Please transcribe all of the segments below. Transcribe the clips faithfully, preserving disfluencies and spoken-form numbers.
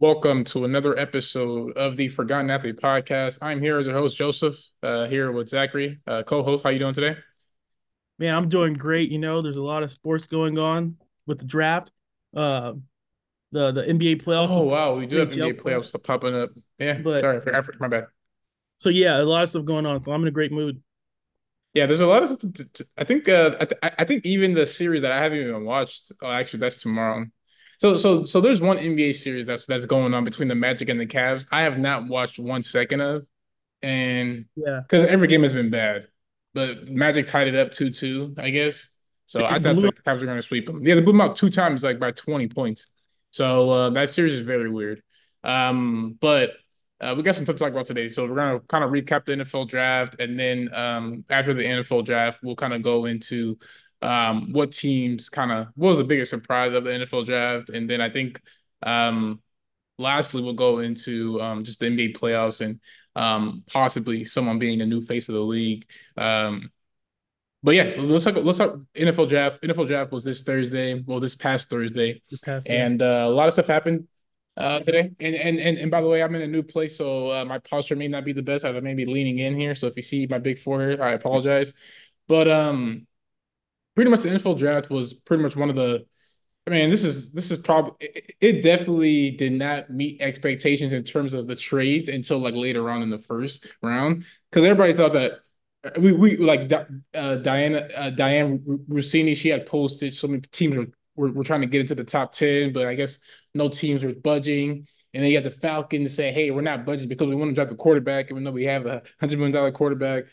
Welcome to another episode of the Forgotten Athlete Podcast. I'm here as your host, Joseph, uh, here with Zachary, uh, co-host. How you doing today? Man, I'm doing great. You know, there's a lot of sports going on with the draft. Uh, the the N B A playoffs, Oh, the wow, we do have N H L N B A playoffs. playoffs popping up. Yeah, But sorry, for Africa, my bad. so yeah, a lot of stuff going on. So I'm in a great mood. Yeah, there's a lot of stuff. To, to, I think, uh, I, th I think even the series that I haven't even watched. Oh, actually, that's tomorrow. So, so, so there's one N B A series that's that's going on between the Magic and the Cavs. I have not watched one second of, and Yeah, because every game has been bad, but Magic tied it up two two, I guess. So they I thought blew the up. Cavs were going to sweep them. Yeah, they blew them out two times, like by twenty points. So uh, that series is very weird. Um, but uh, we got some stuff to talk about today. So we're going to kind of recap the N F L draft, and then um, after the N F L draft, we'll kind of go into um, what teams kind of what was the biggest surprise of the N F L draft, and then I think um, lastly, we'll go into um, just the N B A playoffs and um, possibly someone being a new face of the league. Um, but yeah, let's talk. Let's talk N F L draft. N F L draft was this Thursday. Well, this past Thursday, This past, yeah. and uh, a lot of stuff happened uh, today. And, and and and by the way, I'm in a new place, so uh, my posture may not be the best. I may be leaning in here, so if you see my big forehead, I apologize. But um, pretty much the N F L draft was pretty much one of the I mean, this is this is probably it, it definitely did not meet expectations in terms of the trades until like later on in the first round because everybody thought that uh, we we like uh, Diana uh, Diane Rossini, she had posted so many teams were, were were trying to get into the top ten, but I guess no teams were budging. And then you had the Falcons say, "Hey, we're not budging because we want to draft a quarterback, even though we have a hundred million dollar quarterback."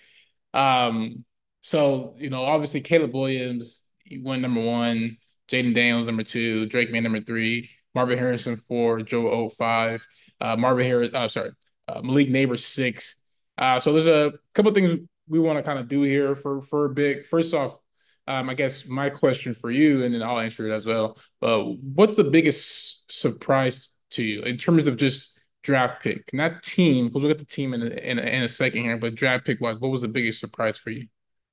Um, so you know, obviously Caleb Williams he went number one, Jaden Daniels number two, Drake May number three, Marvin Harrison four, Joe O five, uh, Marvin Harris, uh, sorry, uh, Malik Neighbors six. Uh, so there's a couple things we want to kind of do here for for a bit. First off, um, I guess my question for you, and then I'll answer it as well. Uh, what's the biggest surprise to you in terms of just draft pick, not team? Because we'll get the team in a, in a, in a second here, but draft pick wise, what was the biggest surprise for you?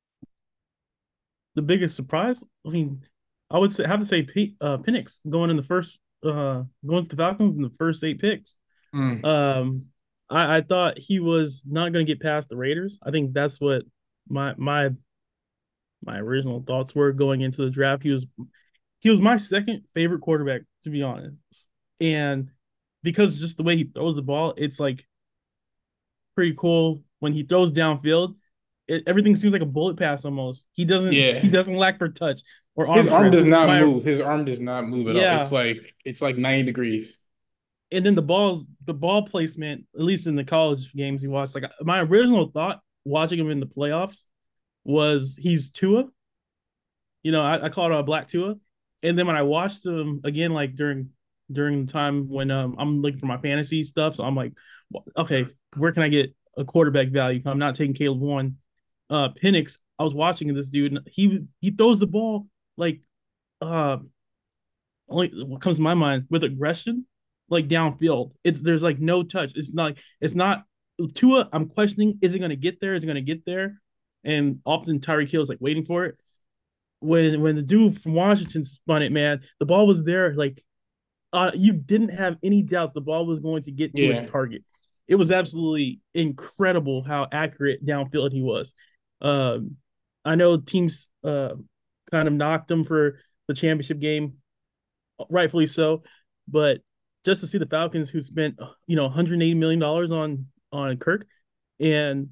The biggest surprise. I mean, I would say have to say P, uh, Penix going in the first, uh, going to the Falcons in the first eight picks. Mm, Um, I, I thought he was not going to get past the Raiders. I think that's what my my my original thoughts were going into the draft. He was he was my second favorite quarterback, to be honest. And because just the way he throws the ball, it's like pretty cool when he throws downfield. It, everything seems like a bullet pass almost. He doesn't he yeah. doesn't lack for touch or His arm arm strength. does not My move. His arm does not move at all. It's Yeah, like it's like ninety degrees. and then the balls, the ball placement, at least in the college games you watch, like my original thought watching him in the playoffs was he's Tua. You know, I, I call it a black Tua. And then when I watched him again, like during during the time when um, I'm looking for my fantasy stuff, so I'm like, okay, where can I get a quarterback value? I'm not taking Caleb one. Uh, Penix, I was watching this dude, and he he throws the ball like uh only what comes to my mind with aggression, like downfield. It's there's like no touch. It's not like it's not Tua. I'm questioning, is it gonna get there? Is it gonna get there? And often Tyreek Hill is like waiting for it when when the dude from Washington spun it, man, the ball was there. Like uh, you didn't have any doubt the ball was going to get to its Yeah. target. It was absolutely incredible how accurate downfield he was. Um, I know teams uh, kind of knocked him for the championship game, rightfully so, but just to see the Falcons who spent you know one hundred eighty million dollars on on Kirk, and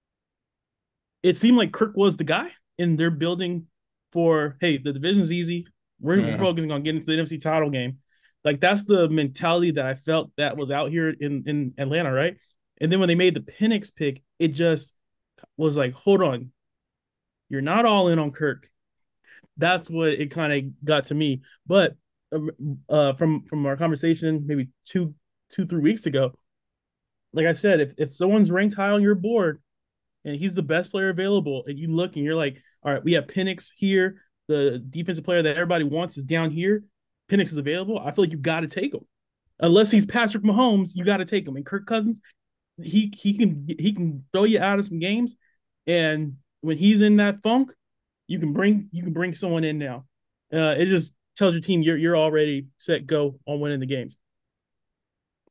it seemed like Kirk was the guy, and they're building for hey, the division's easy. We're Yeah. focusing on getting to the N F C title game. Like that's the mentality that I felt that was out here in in Atlanta, right? And then when they made the Penix pick, it just was like, hold on, you're not all in on Kirk. That's what it kind of got to me. But um, uh, from from our conversation, maybe two two three weeks ago, like I said, if if someone's ranked high on your board, and he's the best player available. And you look and you're like, all right, we have Penix here. The defensive player that everybody wants is down here. Penix is available. I feel like you got to take him. Unless he's Patrick Mahomes, you got to take him. And Kirk Cousins, he he can he can throw you out of some games. And when he's in that funk, you can bring you can bring someone in now. Uh, it just tells your team you're you're already set go on winning the games.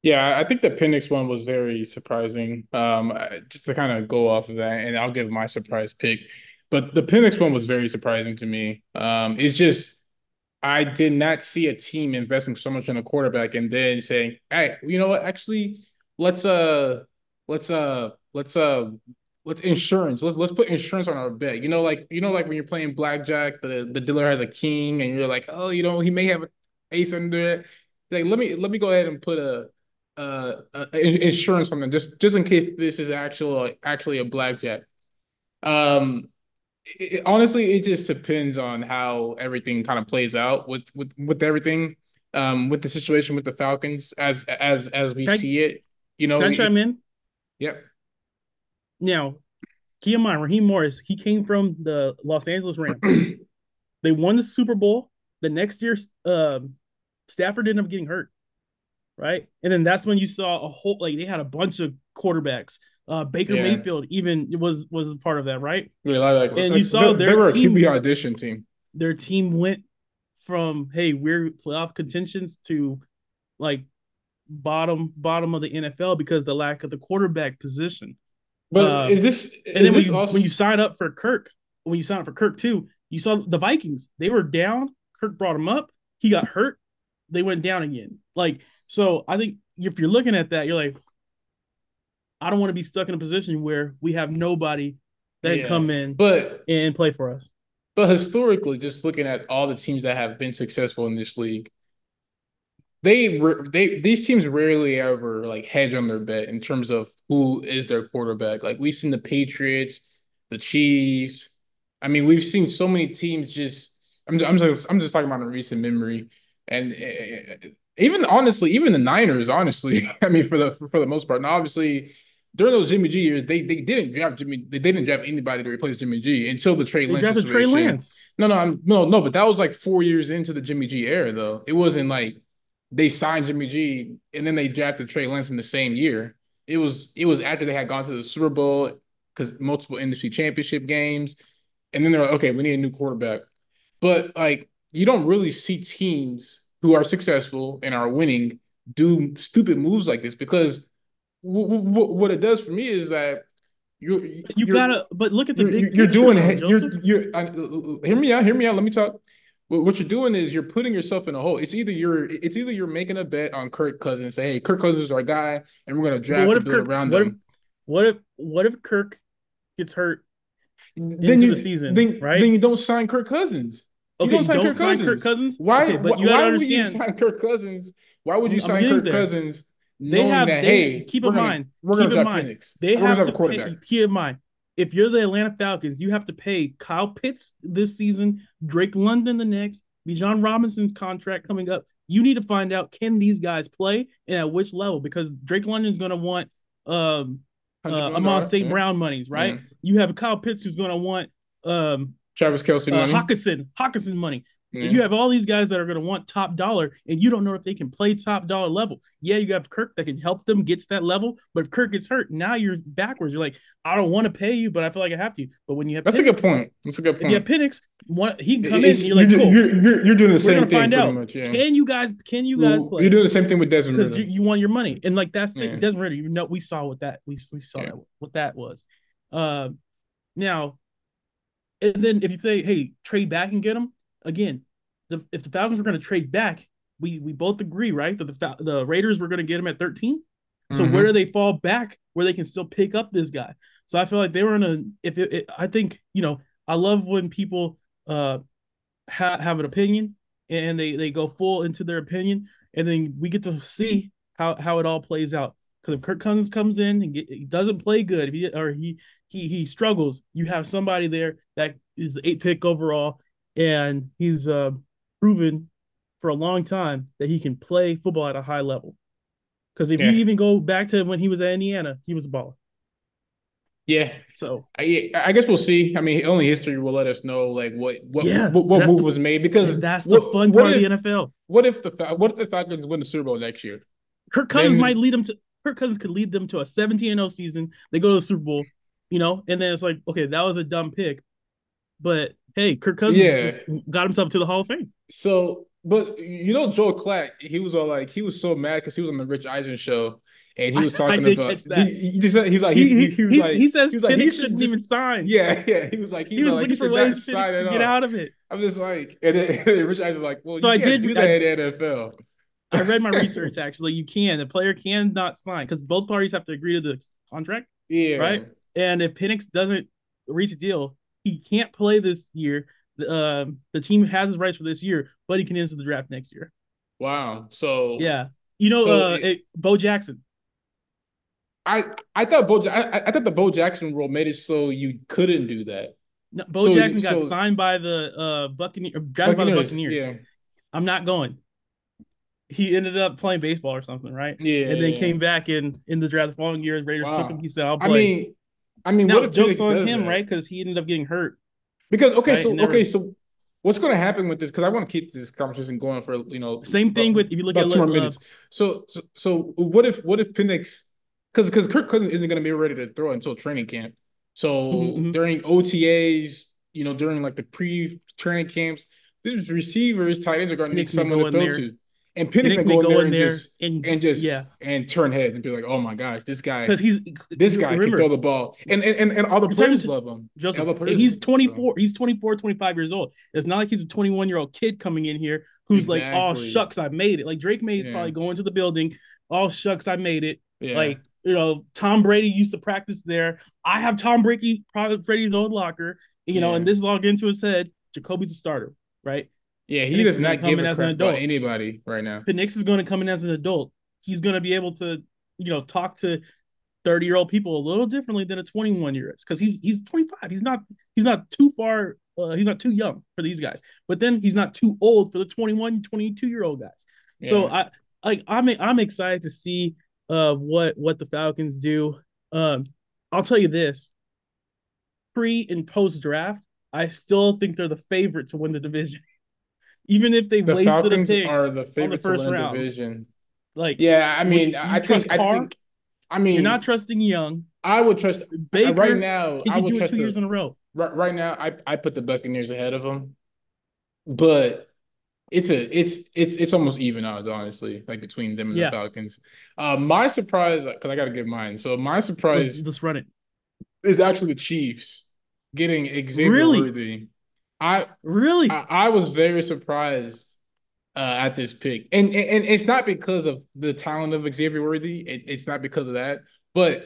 Yeah, I think the Penix one was very surprising. Um, I- just to kind of go off of that, and I'll give my surprise pick. But the Penix one was very surprising to me. Um, it's just I did not see a team investing so much in a quarterback and then saying, "Hey, you know what? Actually, let's uh, let's uh, let's uh, let's insurance. Let's let's put insurance on our bet." You know, like you know, like when you're playing blackjack, the the dealer has a king, and you're like, "Oh, you know, he may have an ace under it." Like, let me let me go ahead and put a uh, uh insurance on them just just in case this is actual actually a blackjack. Um, it, honestly, it just depends on how everything kind of plays out with with with everything, um, with the situation with the Falcons as as as we Can I, see it. You know, can I it, chime in? yep. Now, keep in mind, Raheem Morris, he came from the Los Angeles Rams. They won the Super Bowl. The next year, um, Stafford ended up getting hurt, right? And then that's when you saw a whole like they had a bunch of quarterbacks. Uh, Baker Yeah, Mayfield even was was part of that, right? really like And you like saw they, they their were a Q B team audition team. their team went from hey we're playoff contentions to like bottom bottom of the N F L because the lack of the quarterback position. But Um, is this and is then when this you when also? you sign up for Kirk, when you sign up for Kirk too, you saw the Vikings. They were down. Kirk brought him up. He got hurt. They went down again. Like so, I think if you're looking at that, you're like, I don't want to be stuck in a position where we have nobody that can Yeah, come in but and play for us. but historically, just looking at all the teams that have been successful in this league, they they these teams rarely ever like hedge on their bet in terms of who is their quarterback. Like we've seen the Patriots, the Chiefs. I mean, we've seen so many teams just. I'm I'm just I'm just talking about a recent memory, and uh, even honestly, even the Niners. Honestly, I mean, for the for, for the most part. Now, obviously, during those Jimmy G years, they they didn't draft Jimmy. They didn't draft anybody to replace Jimmy G until the Trey They Lance drafted Trey situation. Lance. No, no, I'm no, no, but that was like four years into the Jimmy G era, though. It wasn't like they signed Jimmy G and then they drafted Trey Lance in the same year. It was it was after they had gone to the Super Bowl because multiple N F C championship games, and then they're like, okay, we need a new quarterback. But like you don't really see teams who are successful and are winning do stupid moves like this because w- w- what it does for me is that you're You you're gotta, but look at the you're big you're picture doing though, you're Joseph. you're uh, hear me out, hear me out. Let me talk. What you're doing is you're putting yourself in a hole. It's either you're it's either you're making a bet on Kirk Cousins, say, hey, Kirk Cousins is our guy, and we're gonna But draft what and if build Kirk? around What if them. what if what if Kirk gets hurt Then into the you season, then then right? you don't sign Kirk Cousins. You Okay, don't you sign don't Kirk sign Kirk Cousins. Cousins. Why Okay, but why, you got to why would you understand. sign Kirk Cousins? Why would you I'm, I'm sign getting Kirk there. Cousins They knowing have that they hey, keep we're in gonna mind. we're gonna Keep in draft mind. Penix. They We're gonna have have to a quarterback. pay. Keep in mind. If you're the Atlanta Falcons, you have to pay Kyle Pitts this season, Drake London the next, Bijan Robinson's contract coming up. You need to find out can these guys play and at which level because Drake London's going to want um Hundred uh million Amon dollar, Saint yeah, Brown monies, yeah. right? You have Kyle Pitts who's going to want um Travis Kelsey uh, money, Hawkinson, Hawkinson money. yeah. You have all these guys that are going to want top dollar, and you don't know if they can play top dollar level. Yeah, you have Kirk that can help them get to that level, but if Kirk gets hurt, now you're backwards. You're like, I don't want to pay you, but I feel like I have to. But when you have That's a good Penix, point. That's a good if you have point. Penix, one, he can come in, and It's you're you're like, cool. you're you're, you're doing the We're same gonna thing find pretty out. much, yeah. Can you guys? Can you guys Well, you're play? doing the same thing with Desmond Because you, Ritter. you want your money, and like that's the, it Yeah, doesn't really. You know, we saw what that we we saw yeah. that what that was. Uh, now and then if you say, hey, trade back and get him, again, the, if the Falcons were going to trade back, we we both agree, right? That the the Raiders were going to get him at thirteen. So where do Mm-hmm. they fall back where they can still pick up this guy? So I feel like they were in a. If it, it, I think you know, I love when people uh ha- have an opinion and they they go full into their opinion, and then we get to see how how it all plays out. Because if Kirk Cousins comes in and get, he doesn't play good, if he, or he he he struggles, you have somebody there that is the eight pick overall, and he's uh, proven for a long time that he can play football at a high level. Because if you Yeah. even go back to when he was at Indiana, he was a baller. Yeah. So I, I guess we'll see. I mean, only history will let us know like what what yeah, what, and what that's move the was made because and that's the what fun what part of the if N F L. what if the what if the Falcons win the Super Bowl next year? Kirk Cousins Then might lead them to Kirk Cousins could lead them to a seventeen and oh season. They go to the Super Bowl, you know, and then it's like, okay, that was a dumb pick, but hey, Kirk Cousins yeah. just got himself to the Hall of Fame. So but you know Joel Clack, he was all like he was so mad because he was on the Rich Eisen show and he I, was I talking did about catch he, that. he just he was like he, He he he he was he's, like he says he was like he Penix should shouldn't even just sign. yeah yeah he was like He he's was like he looking for should not ways Penix sign to at get all. out of it. I'm just like and then, and then Rich Eisen's like, well, So you I can't did. do I that in the N F L. I read my research. Actually, you can. The player cannot sign because both parties have to agree to the contract, right? Yeah. And if Penix doesn't reach a deal, he can't play this year. Uh, the team has his rights for this year, but he can enter the draft next year. Wow. So Yeah, you know, so uh, it, it, Bo Jackson. I I thought Bo I, I thought the Bo Jackson rule made it so you couldn't do that. No, Bo So Jackson got so signed by the uh Buccaneers, drafted by the Buccaneers, Buccaneers. yeah. I'm not going. He ended up playing baseball or something, right? Yeah, And then yeah. came back in in the draft the following year. And Raiders took him. Wow. He said, "I'll I play." mean, I mean, what Now, if jokes Penix on does him, that? right? Because he ended up getting hurt, Because okay, right? And so never. okay, so what's going to happen with this? Because I want to keep this conversation going for you know Same thing about, with if you look at about two more uh, minutes. So so, so what if what if Penix? Because because Kirk Cousins isn't going to be ready to throw until training camp. mm-hmm, So mm-hmm. during O T As, you know, during like the pre-training camps, these receivers, tight ends are going to need Penix may someone go to in throw there. to, and Penix may Penix may go in go there in and there just and and just yeah, and turn heads and be like, oh my gosh, this guy because he's this guy can throw remember the ball, and and and, and all the you're talking players to love him. And Joseph, all the and players love he's him. So twenty-four, he's twenty-four, twenty-five years old. It's not like he's a twenty-one year old kid coming in here who's like, oh exactly, shucks, I made it. Like Drake May is yeah, probably going to the building, oh shucks, I made it. yeah, Like, you know, Tom Brady used to practice there. I have Tom Brady, probably Brady's old locker, you know, and yeah, this is all getting to his head. Jacoby's a starter, right? yeah. He Penix does is going to not come give in a as an crap about adult. anybody right now. Penix is going to come in as an adult. He's going to be able to, you know, talk to thirty year old people a little differently than a twenty-one year is because he's he's twenty-five. He's not he's not too far. Uh, he's not too young for these guys, but then he's not too old for the twenty-one, twenty-two year old guys. So Yeah, I like I'm I'm excited to see uh what what the Falcons do. Um, I'll tell you this: pre and post draft, I still think they're the favorite to win the division, even if they the wasted a Falcons pick are the on the favorite to first win the round. division. Like, Yeah, I would mean, you, I you think, trust I Carr? think, I You're not mean, trusting Young. I would trust right Baker, now. can I you would do it trust two years the in a row? right, right now. I I put the Buccaneers ahead of them, but it's a it's it's it's almost even odds, honestly, like between them and the Yeah, Falcons. Uh, my surprise, because I got to give mine. So my let's surprise let's run it. is actually the Chiefs getting Xavier Really, Worthy. I really? I, I was very surprised uh, at this pick, and, and and it's not because of the talent of Xavier Worthy. It, it's not because of that, but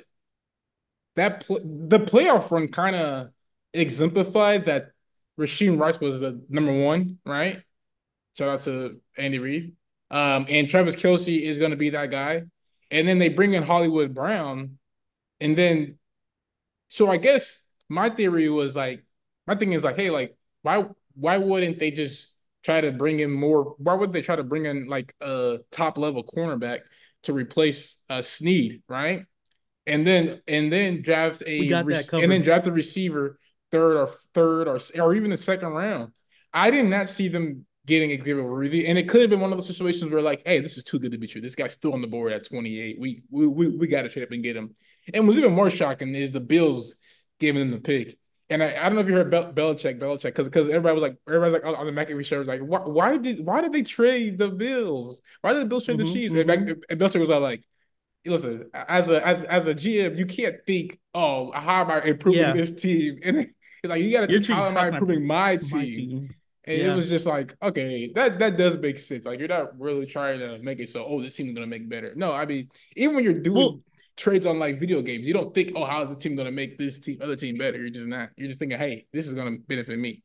that pl- the playoff run kind of exemplified that Rasheem Rice was the number one, right? Shout out to Andy Reid. Um, and Travis Kelce is going to be that guy. And then they bring in Hollywood Brown. And then, so I guess my theory was like, my thing is like, hey, like, why why wouldn't they just try to bring in more? Why would they try to bring in like a top level cornerback to replace uh, Snead, right? and then and then draft We a got that and then covered. draft a receiver third or third or or even the second round. I did not see them getting Xavier Worthy, and it could have been one of those situations where like, hey, this is too good to be true. This guy's still on the board at twenty-eight. We we we, we got to trade up and get him. And what's even more shocking is the Bills giving him the pick. And I, I don't know if you heard Bel- Belichick, Belichick, because because everybody was like, everybody's like on, on the McAfee show was like, why, why did why did they trade the Bills? Why did the Bills trade the Mm-hmm, Chiefs? And, mm-hmm. and Belichick was all like, listen, as a as as a G M, you can't think, oh, how am I improving Yeah, this team? And it's like you got to you're think, how treating. am How I can I prove improving my my team? team? And it Yeah. was just like, okay, that that does make sense. Like you're not really trying to make it so, oh, this team's gonna make better. No, I mean, even when you're Well, doing trades on like video games, you don't think, oh, how is the team gonna make this team other team better? You're just not. You're just thinking, hey, this is gonna benefit me.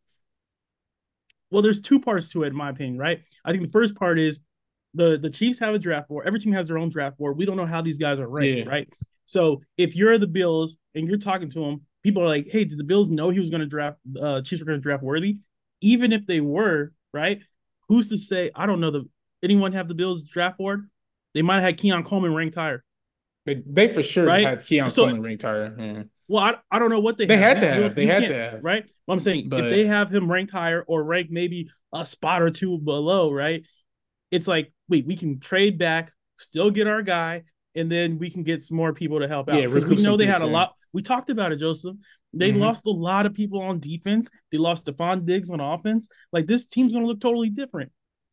well, there's two parts to it, in my opinion, right? I think the first part is the the Chiefs have a draft board. Every team has their own draft board. We don't know how these guys are ranked, Yeah, right? So if you're the Bills and you're talking to them, people are like, "Hey, did the Bills know he was going to draft? Uh, Chiefs were going to draft Worthy, even if they were, right? Who's to say? I don't know. The anyone have the Bills draft board? They might have had Keon Coleman ranked higher, they, they for sure right? had Keon So, Coleman ranked higher. Yeah. well, I, I don't know what they They have. had We to we have. don't They we had can't, to have. right? Well, I'm saying if they But have him ranked higher or ranked maybe a spot or two below, right? It's like, wait, we can trade back, still get our guy, and then we can get some more people to help yeah, out. Because we recoup know some they had picks a in. lot. We talked about it, Joseph. They Mm-hmm. lost a lot of people on defense. They lost Stephon Diggs on offense. Like this team's gonna look totally different.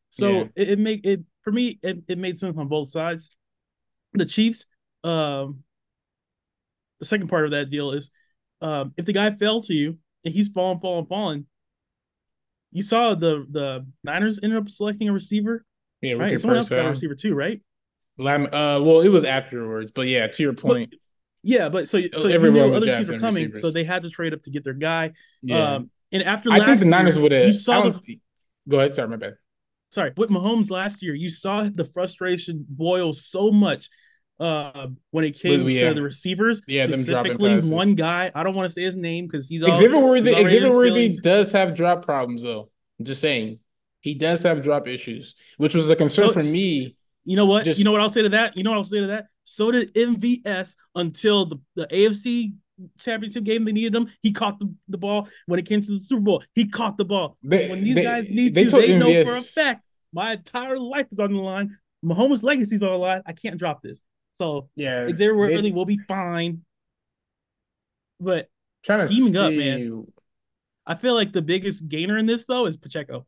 Yeah. So it, it make it for me. It, it made sense on both sides. The Chiefs, um, the second part of that deal is, um, if the guy fell to you and he's falling, falling, falling, you saw the the Niners ended up selecting a receiver, Yeah, right? Ricky And someone else got a Parcell. receiver too, right? Lam uh well, it was afterwards, but yeah, to your But point, yeah, but so so you everyone knew was other teams were drafting coming, so receivers. they had to trade up to get their guy. Yeah. Um, and after I think the last Niners year, would you have I saw the don't go ahead, sorry, my bad. sorry with Mahomes last year, you saw the frustration boil so much uh, when it But came to yeah, the receivers, yeah, them dropping specifically passes. one guy. I don't want to say his name because he's all Xavier he's Worthy, already in Xavier his Worthy feelings. does have drop problems though. I'm just saying. He does have drop issues, which was a concern So for me. you know what? You know what Just I'll say to that? You know what I'll say to that? So did M V S until the, the A F C championship game they needed him. He caught the, the ball. When it came to the Super Bowl, he caught the ball. When they these guys they need they to, told they know for a M V S. fact my entire life is on the line. Mahomes' legacy is on the line. I can't drop this. So Yeah, Xavier Worthy they will be fine. But trying to scheming up, man. see. I feel like the biggest gainer in this though is Pacheco.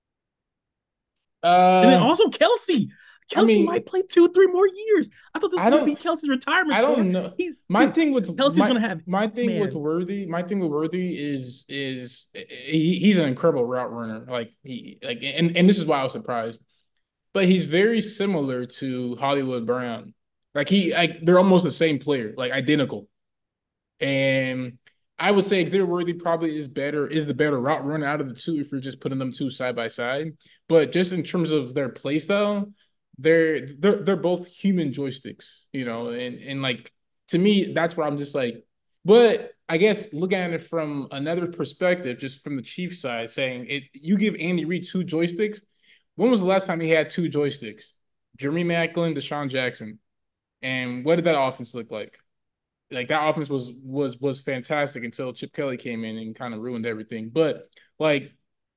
And then Uh, also Kelsey. I Kelsey might mean, play two, three more years. I thought this was I gonna be don't. Kelsey's I retirement tour. don't know. He's My dude, thing with Kelsey's my gonna have my thing with man. Worthy, my thing with Worthy is is he, he's an incredible route runner. Like he like and and this is why I was surprised. But he's very similar to Hollywood Brown. Like he like they're almost the same player, like identical. And I would say Xavier Worthy probably is better, is the better route runner out of the two if you're just putting them two side by side. But just in terms of their play style, they're they're they're both human joysticks, you know, and and like to me, that's where I'm just like, but I guess looking at it from another perspective, just from the Chiefs side, saying it you give Andy Reid two joysticks. When was the last time he had two joysticks? Jeremy Maclin, Deshaun Jackson. And what did that offense look like? Like that offense was was was fantastic until Chip Kelly came in and kind of ruined everything. But like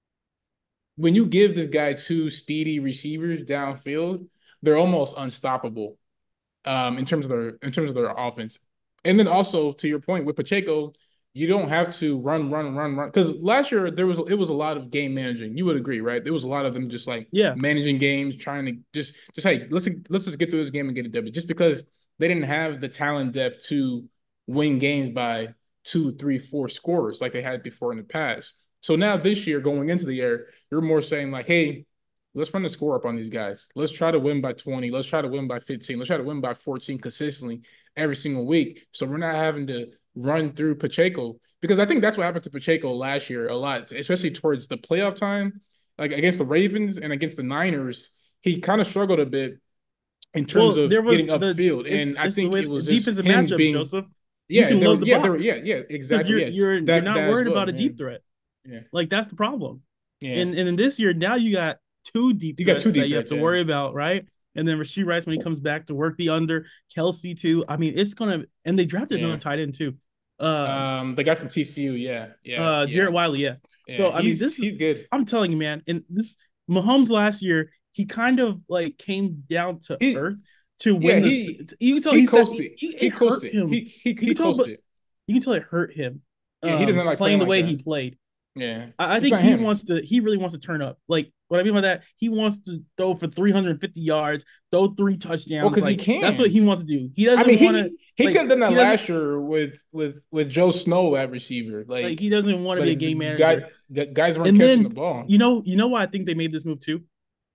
when you give this guy two speedy receivers downfield, they're almost unstoppable um, in terms of their in terms of their offense. And then also to your point with Pacheco, you don't have to run, run, run, run. Because last year there was it was a lot of game managing. You would agree, right? There was a lot of them just like Yeah. managing games, trying to just just hey, let's let's just get through this game and get a W. Just because they didn't have the talent depth to win games by two, three, four scores like they had before in the past. So now this year, going into the year, you're more saying like, hey, let's run the score up on these guys. Let's try to win by twenty. Let's try to win by fifteen. Let's try to win by fourteen consistently every single week. So we're not having to run through Pacheco because I think that's what happened to Pacheco last year a lot, especially towards the playoff time, like against the Ravens and against the Niners. He kind of struggled a bit in terms Well, there of getting was the upfield, it's and I it's the think way it was just defensive him matchups, being, Joseph. You yeah, can there, load the yeah, there, box yeah, yeah, because exactly, you're yeah, you're you're that not that as worried well, about a yeah, deep threat. yeah, Like that's the problem. yeah. And and in this year now you got two deep You got two threats that deep you have threats, to yeah, worry about, right? And then Rasheed Rice when he comes back to work the under, Kelsey too. I mean, it's gonna and they drafted another yeah. tight end too. Uh Um, the guy from T C U, yeah, yeah, uh yeah, Jarrett Wiley, yeah. yeah. So I mean He's this is he's good. I'm telling you, man, and this Mahomes last year, he kind of like came down to He, earth to yeah, win this. he You can tell he he said he, coasted. he, He it hurt coasted. him. He he You he can tell, but coasted. you can tell it hurt him Yeah, he doesn't um like playing playing the like way he that. played. Yeah, I, I it's think not he him. wants to. He really wants to turn up. Like what I mean by that, he wants to throw for three hundred fifty yards, throw three Well, touchdowns. because he Like that's what can. he wants to do. He I doesn't mean, want to he he could like have done that he doesn't last year with with with Joe Snow at receiver. like Like, he doesn't want to be a but the game guy manager. the guys weren't And catching the then ball. you know you know why I think they made this move too.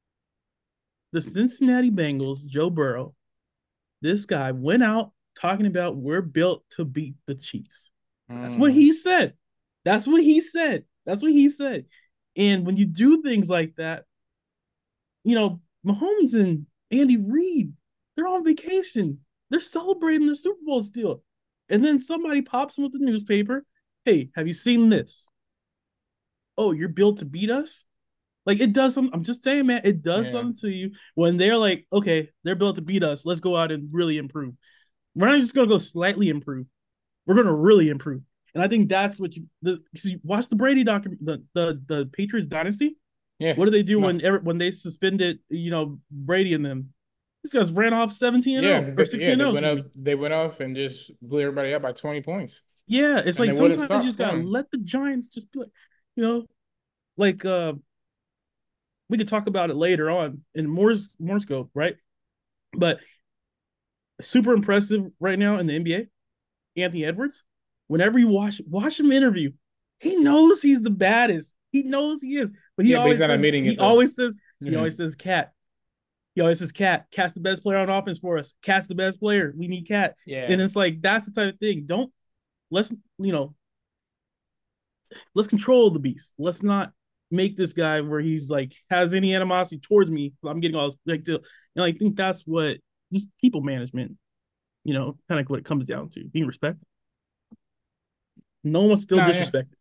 The Cincinnati Bengals, Joe Burrow. This guy went out talking about we're built to beat the Chiefs. That's what Mm, he said. That's what he said. That's what he said. And when you do things like that, you know, Mahomes and Andy Reid, they're on vacation. They're celebrating their Super Bowl still. And then somebody pops in with the newspaper. Hey, have you seen this? Oh, you're built to beat us? Like it does something. I'm just saying, man, it does yeah, something to you when they're like, okay, they're built to beat us. Let's go out and really improve. We're not just gonna go slightly improve. We're gonna really improve. And I think that's what you the because you watch the Brady document, the the the Patriots dynasty. yeah. What did they do No, when ever when they suspended, you know, Brady and them? These guys ran off seventeen and yeah, oh or but yeah. sixteen and They oh, went excuse up. me. They went off and just blew everybody up by twenty points, Yeah, it's and like they wouldn't sometimes you stop just gotta scoring. let the Giants just be like, you know, like uh we could talk about it later on in more more scope, right? But super impressive right now in the N B A. Anthony Edwards. Whenever you watch watch him interview, he knows he's the baddest. He knows he is, but he Yeah, but he's always not says admitting he it though. always says he always says Cat. He always says Cat. Cat's the best player on offense for us. Cat's the best player. We need Cat. Yeah. And it's like that's the type of thing. Don't let's you know let's control the beast. Let's not make this guy where he's like has any animosity towards me. I'm getting all this like to, and I think that's what just people management, you know, kind of what it comes down to being respectful. No one wants to feel Nah, yeah. disrespected.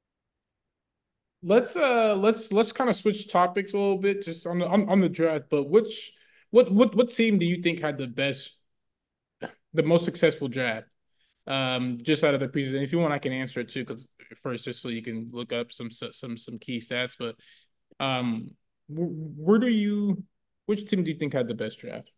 Let's uh let's let's kind of switch topics a little bit just on the on, on the draft. But which what what what team do you think had the best the most successful draft? Um, just out of the pieces. And if you want, I can answer it too, because first, just so you can look up some some some key stats. But um, where do you which team do you think had the best draft?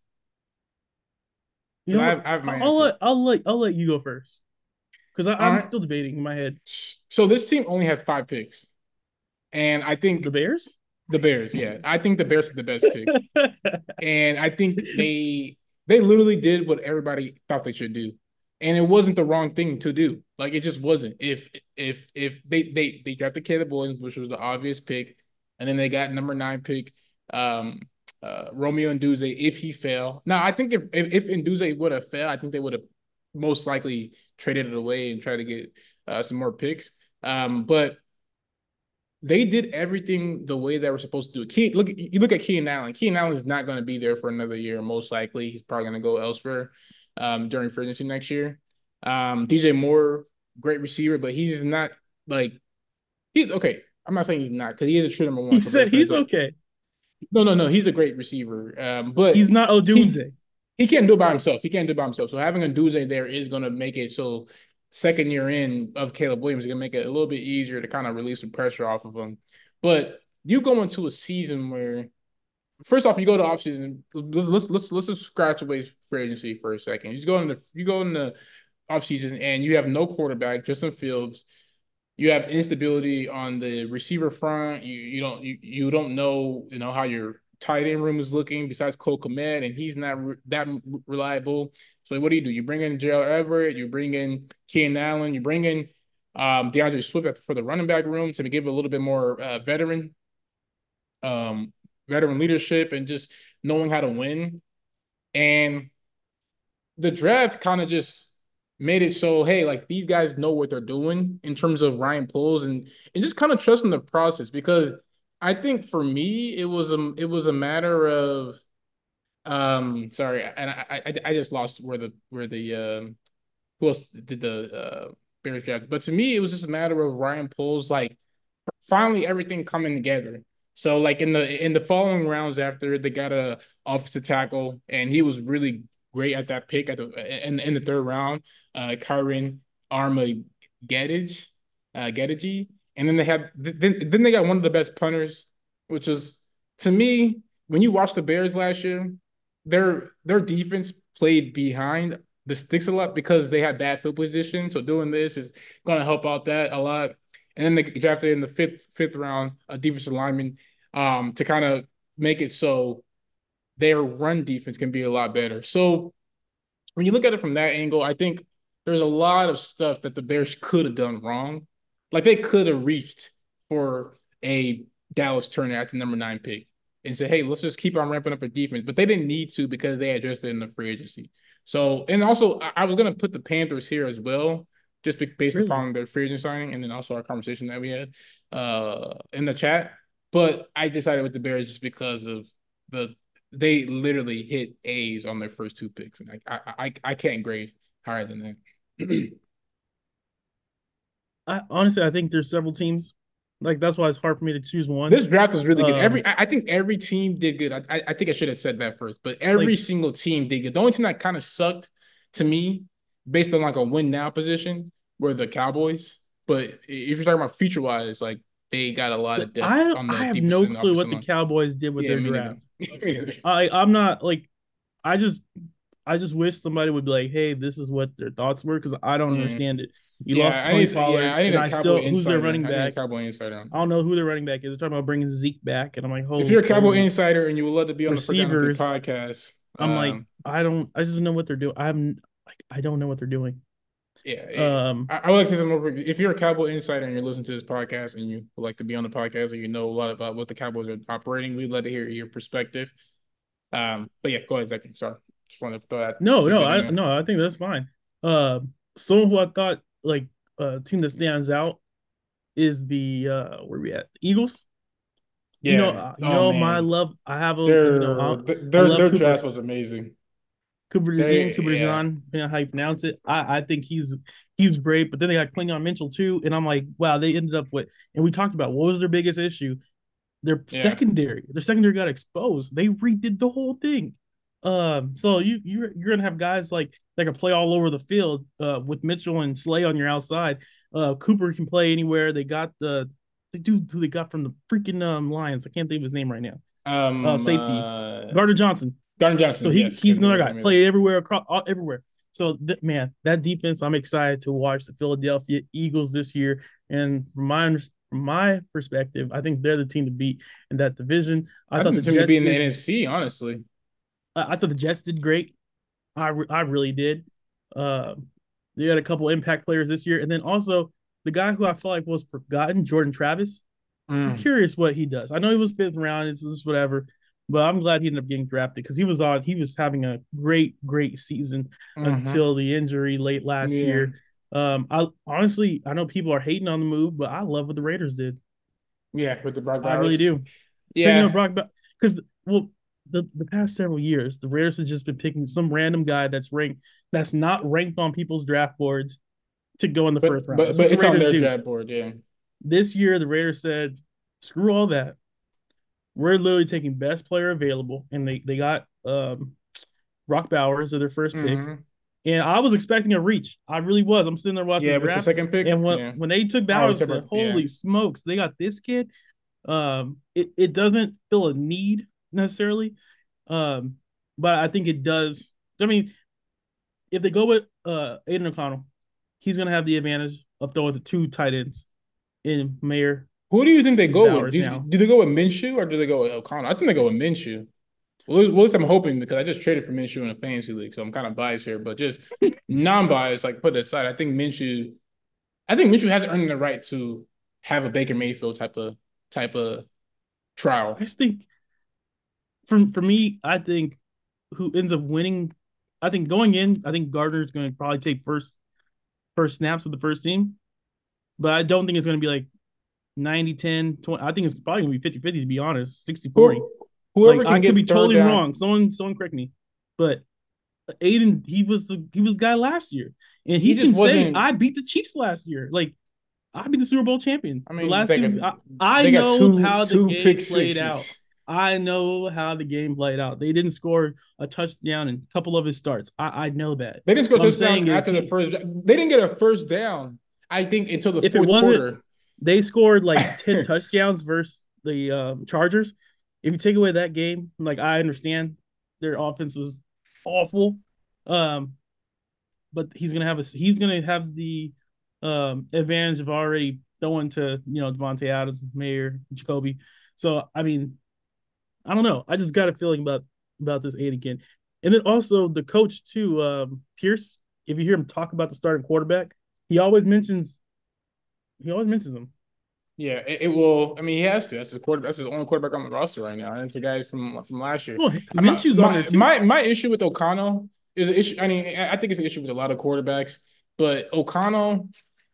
You Because know I what? have I have my I'll answer. let I'll let I'll let you go first because All I'm right. still debating in my head. So this team only had five picks, and I The think Bears. the Bears. Yeah, I think the Bears are the best pick. And I think they they literally did what everybody thought they should do, and it wasn't the wrong thing to do. Like it just wasn't. If if if they they they drafted Caleb Williams, which was the obvious pick, and then they got number nine pick, um, uh, Romeo Nduze if he fell. Now I think if if, if Nduze would have fell, I think they would have most likely traded it away and tried to get uh, some more picks. Um, but they did everything the way they were supposed to do it. Key, look, you look at Keenan Allen. Keenan Allen is not going to be there for another year. Most likely, he's probably going to go elsewhere um, during free agency next year. Um, D J Moore, great receiver, but he's just not like he's okay. I'm not saying he's not because he is a true number He one for said Bears fans, he's but okay. no, no, no, he's a great receiver. Um, but He's not he Odunze. he can't do it by himself. He can't do it by himself. So having a Duze there is going to make it so second year in of Caleb Williams is going to make it a little bit easier to kind of relieve some pressure off of him. But you go into a season where, first off, you go to offseason. Let's let's let's just scratch away free agency for a second. You just go in the you go in the offseason and you have no quarterback, Justin Fields. You have instability on the receiver front. You you don't you, you don't know you know how your tight end room is looking besides Cole Kmet, and he's not re- that reliable. So what do you do? You bring in Gerald Everett, you bring in Keenan Allen, you bring in um, DeAndre Swift for the running back room to give it a little bit more uh, veteran um, veteran leadership and just knowing how to win. And the draft kind of just made it so hey, like these guys know what they're doing in terms of Ryan Poles and and just kind of trusting the process because I think for me it was a it was a matter of um sorry and I I, I just lost where the where the um who else did the uh Bears draft, but to me it was just a matter of Ryan Poles like finally everything coming together. So like in the in the following rounds after they got a offensive tackle and he was really great at that pick at the in, in the third round, uh Kyron Armageddon, uh Gedigi. And then they had then then they got one of the best punters, which was to me, when you watch the Bears last year, their their defense played behind the sticks a lot because they had bad field position. So doing this is gonna help out that a lot. And then they drafted in the fifth fifth round a defensive lineman um, to kind of make it so their run defense can be a lot better. So when you look at it from that angle, I think there's a lot of stuff that the Bears could have done wrong. Like they could have reached for a Dallas Turner at the number nine pick and said, hey, let's just keep on ramping up our defense. But they didn't need to because they addressed it in the free agency. So, and also, I, I was going to put the Panthers here as well, just based Really? upon their free agent signing and then also our conversation that we had uh, in the chat. But I decided with the Bears just because of the they literally hit A's on their first two picks, and I I I can't grade higher than that. I honestly I think there's several teams. Like that's why it's hard for me to choose one. This draft was really good. Um, Every I think every team did good. I I think I should have said that first, but every like single team did good. The only team that kind of sucked to me, based on like a win now position, were the Cowboys. But if you're talking about future wise, like they got a lot of depth I on I the have defense no and clue offensive what the line. Cowboys did with Yeah, their me neither. draft. Me neither. I I'm not like I just I just wish somebody would be like, hey, this is what their thoughts were because I don't Yeah, understand it. You yeah. lost I Tony need, yeah, Pollard, I need and a I Cowboy still who's their insider. running I need a back? Cowboy insider on I that. don't know who their running back is. They're talking about bringing Zeke back, and I'm like, If oh, you're a Cowboy oh, insider and you would love to be on the Forgotten Pick receivers. podcast, I'm like, um, I don't, I just know what they're doing. I'm like, I don't know what they're doing. yeah, it, Um, I, I would like to say some more. If you're a Cowboy insider and you're listening to this podcast and you would like to be on the podcast or you know a lot about what the Cowboys are operating, we'd love to hear your perspective. Um, but yeah, go ahead, Zach. Sorry, just wanted to throw that no, no, tidbit in I there. no, I think that's fine. Uh, someone who I thought like a uh, team that stands out is the uh where we at Eagles. You know, Yeah. uh, you Oh know my man, love. I have a you know their I, I their love their Cooper draft was amazing. Cooper DeJean, They Cooper yeah. DeJean, you know how you pronounce it. I I think he's he's great. But then they got Klingon Mitchell too, and I'm like, wow, they ended up with. And we talked about what was their biggest issue. Their Yeah. secondary, their secondary got exposed. They redid the whole thing. Um, so you you're you're gonna have guys like that can play all over the field. Uh, with Mitchell and Slay on your outside. Uh, Cooper can play anywhere. They got the the dude who they got from the freaking um Lions. I can't think of his name right now. Uh, Um. safety Uh. Gardner Johnson. Gardner So Johnson. he Yes, he's couldn't think another of his guy. name either. Play everywhere across all, everywhere. So th- man, that defense, I'm excited to watch the Philadelphia Eagles this year. And from my from my perspective, I think they're the team to beat in that division. I I thought think the the team to be Jets in the did. N F C, honestly. I thought the Jets did great. I re- I really did. Uh, they had a couple impact players this year, and then also the guy who I felt like was forgotten, Jordan Travis. I'm Mm. curious what he does. I know he was fifth round, it's just whatever, but I'm glad he ended up getting drafted because he was on. He was having a great, great season Mm-hmm. until the injury late last Yeah. year. Um, I honestly, I know people are hating on the move, but I love what the Raiders did. Yeah, with the Brock I really Bowers. do. Picking up Yeah. Brock, because well, the the past several years, the Raiders have just been picking some random guy that's ranked that's not ranked on people's draft boards to go in the But first round. but That's what but the it's on Raiders their do. draft board, yeah. This year, the Raiders said, "Screw all that. We're literally taking best player available," and they they got um, Brock Bowers as their first pick. Mm-hmm. And I was expecting a reach. I really was. I'm sitting there watching Yeah, the with the draft, second pick. and when Yeah. when they took Oh, Bowers, I said, Tepper, yeah. "Holy smokes, they got this kid." Um, it it doesn't fill a need necessarily, um, but I think it does. I mean, if they go with uh Aiden O'Connell, he's gonna have the advantage of throwing the two tight ends in Mayer Who do you think they and go with? Bowers Do, now. do they go with Minshew or do they go with O'Connell? I think they go with Minshew. Well, at least I'm hoping because I just traded for Minshew in a fantasy league, so I'm kind of biased here, but just non-biased, like put it aside. I think Minshew, I think Minshew has earned the right to have a Baker Mayfield type of type of I trial. just think for for me, I think who ends up winning, I think going in, I think Gardner's going to probably take first first snaps with the first team, but I don't think it's going to be like ninety ten twenty. I think it's probably going to be fifty fifty to be honest, sixty forty. Who, Like whoever I can could be get third totally down. wrong. Someone someone correct me. But Aiden, he was the he was the guy last year. And He he just can say, wasn't. I beat the Chiefs last year. Like I beat the Super Bowl champion. I The mean, last they got two I, I they got know two how the two pick game played out. sixes. I know how the game played out. They didn't score a touchdown in a couple of his starts. I, I know that. They didn't score a What I'm touchdown saying is after the he first. They didn't get a first down. I think until the if it fourth wasn't quarter. they scored like ten touchdowns versus the um, Chargers. If you take away that game, like I understand their offense was awful. Um, but he's gonna have a he's gonna have the um advantage of already throwing to you know Devontae Adams, Mayer, Jacoby. So I mean, I don't know. I just got a feeling about about this eight again. And then also the coach too, um, Pierce. If you hear him talk about the starting quarterback, he always mentions he always mentions him. Yeah, it, it will. I mean, he has to. That's his quarter. That's his only quarterback on the roster right now, and it's a guy from from last year. Well, I'm not, Minshew's on there my too. my my issue with O'Connell is an issue. I mean, I think it's an issue with a lot of quarterbacks, but O'Connell,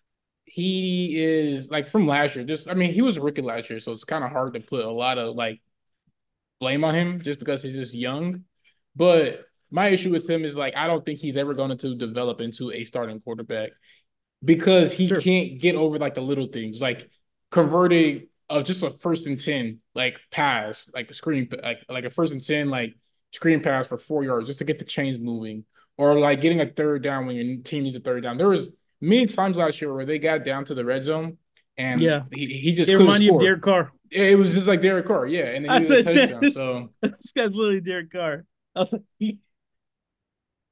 he is like from last year. Just I mean, he was a rookie last year, so it's kind of hard to put a lot of like blame on him just because he's just young. But my issue with him is like I don't think he's ever going to develop into a starting quarterback because he Sure. can't get over like the little things, like converting of just a first and ten like pass, like a screen, like like a first and ten like screen pass for four yards just to get the chains moving, or like getting a third down when your team needs a third down. There was many times last year where they got down to the red zone and Yeah. he, he just It couldn't reminded you of score. Derek Carr. It was just like Derek Carr, yeah, and they I needed a said touchdown. this So guy's literally Derek Carr. I was like,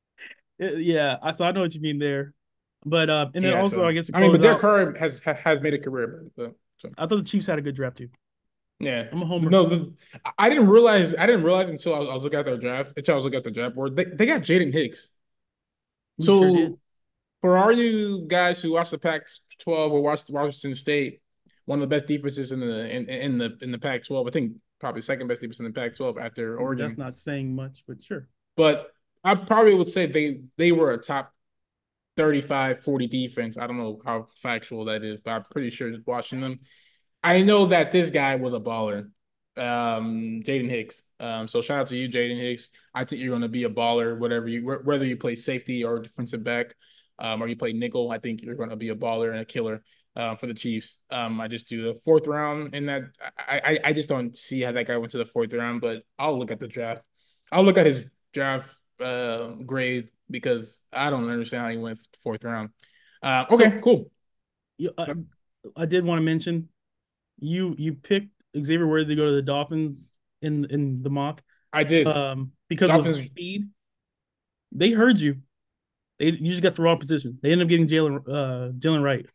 It- yeah, I so I know what you mean there. But uh, and then Yeah, also so I guess to I mean, but close Derek out, Carr has has made a career, but so I thought the Chiefs had a good draft too. yeah. I'm a homer. No, the, I didn't realize I didn't realize until I was, I was looking at their draft. Until I was looking at the draft board, they they got Jaden Hicks. We sure did. So for all you guys who watch the Pac twelve or watch Washington State, one of the best defenses in the in, in the in the Pac twelve, I think probably second best defense in the Pac twelve after That's Oregon. not saying much, but sure. But I probably would say they they were a top thirty-five, forty defense. I don't know how factual that is, but I'm pretty sure just watching them. I know that this guy was a baller, um, Jaden Hicks. Um, so shout out to you, Jaden Hicks. I think you're going to be a baller, whatever you whether you play safety or defensive back, um, or you play nickel. I think you're going to be a baller and a killer uh, for the Chiefs. Um, I just do the fourth round in that. I, I I just don't see how that guy went to the fourth round, but I'll look at the draft. I'll look at his draft uh, grade because I don't understand how he went fourth round. Uh, So okay, cool. you, I, I did want to mention you you picked Xavier Worthy to go to the Dolphins in in the mock I did. um because of Dolphins. speed. They heard you. They you just got the wrong position. They ended up getting Jalen uh Jalen Wright.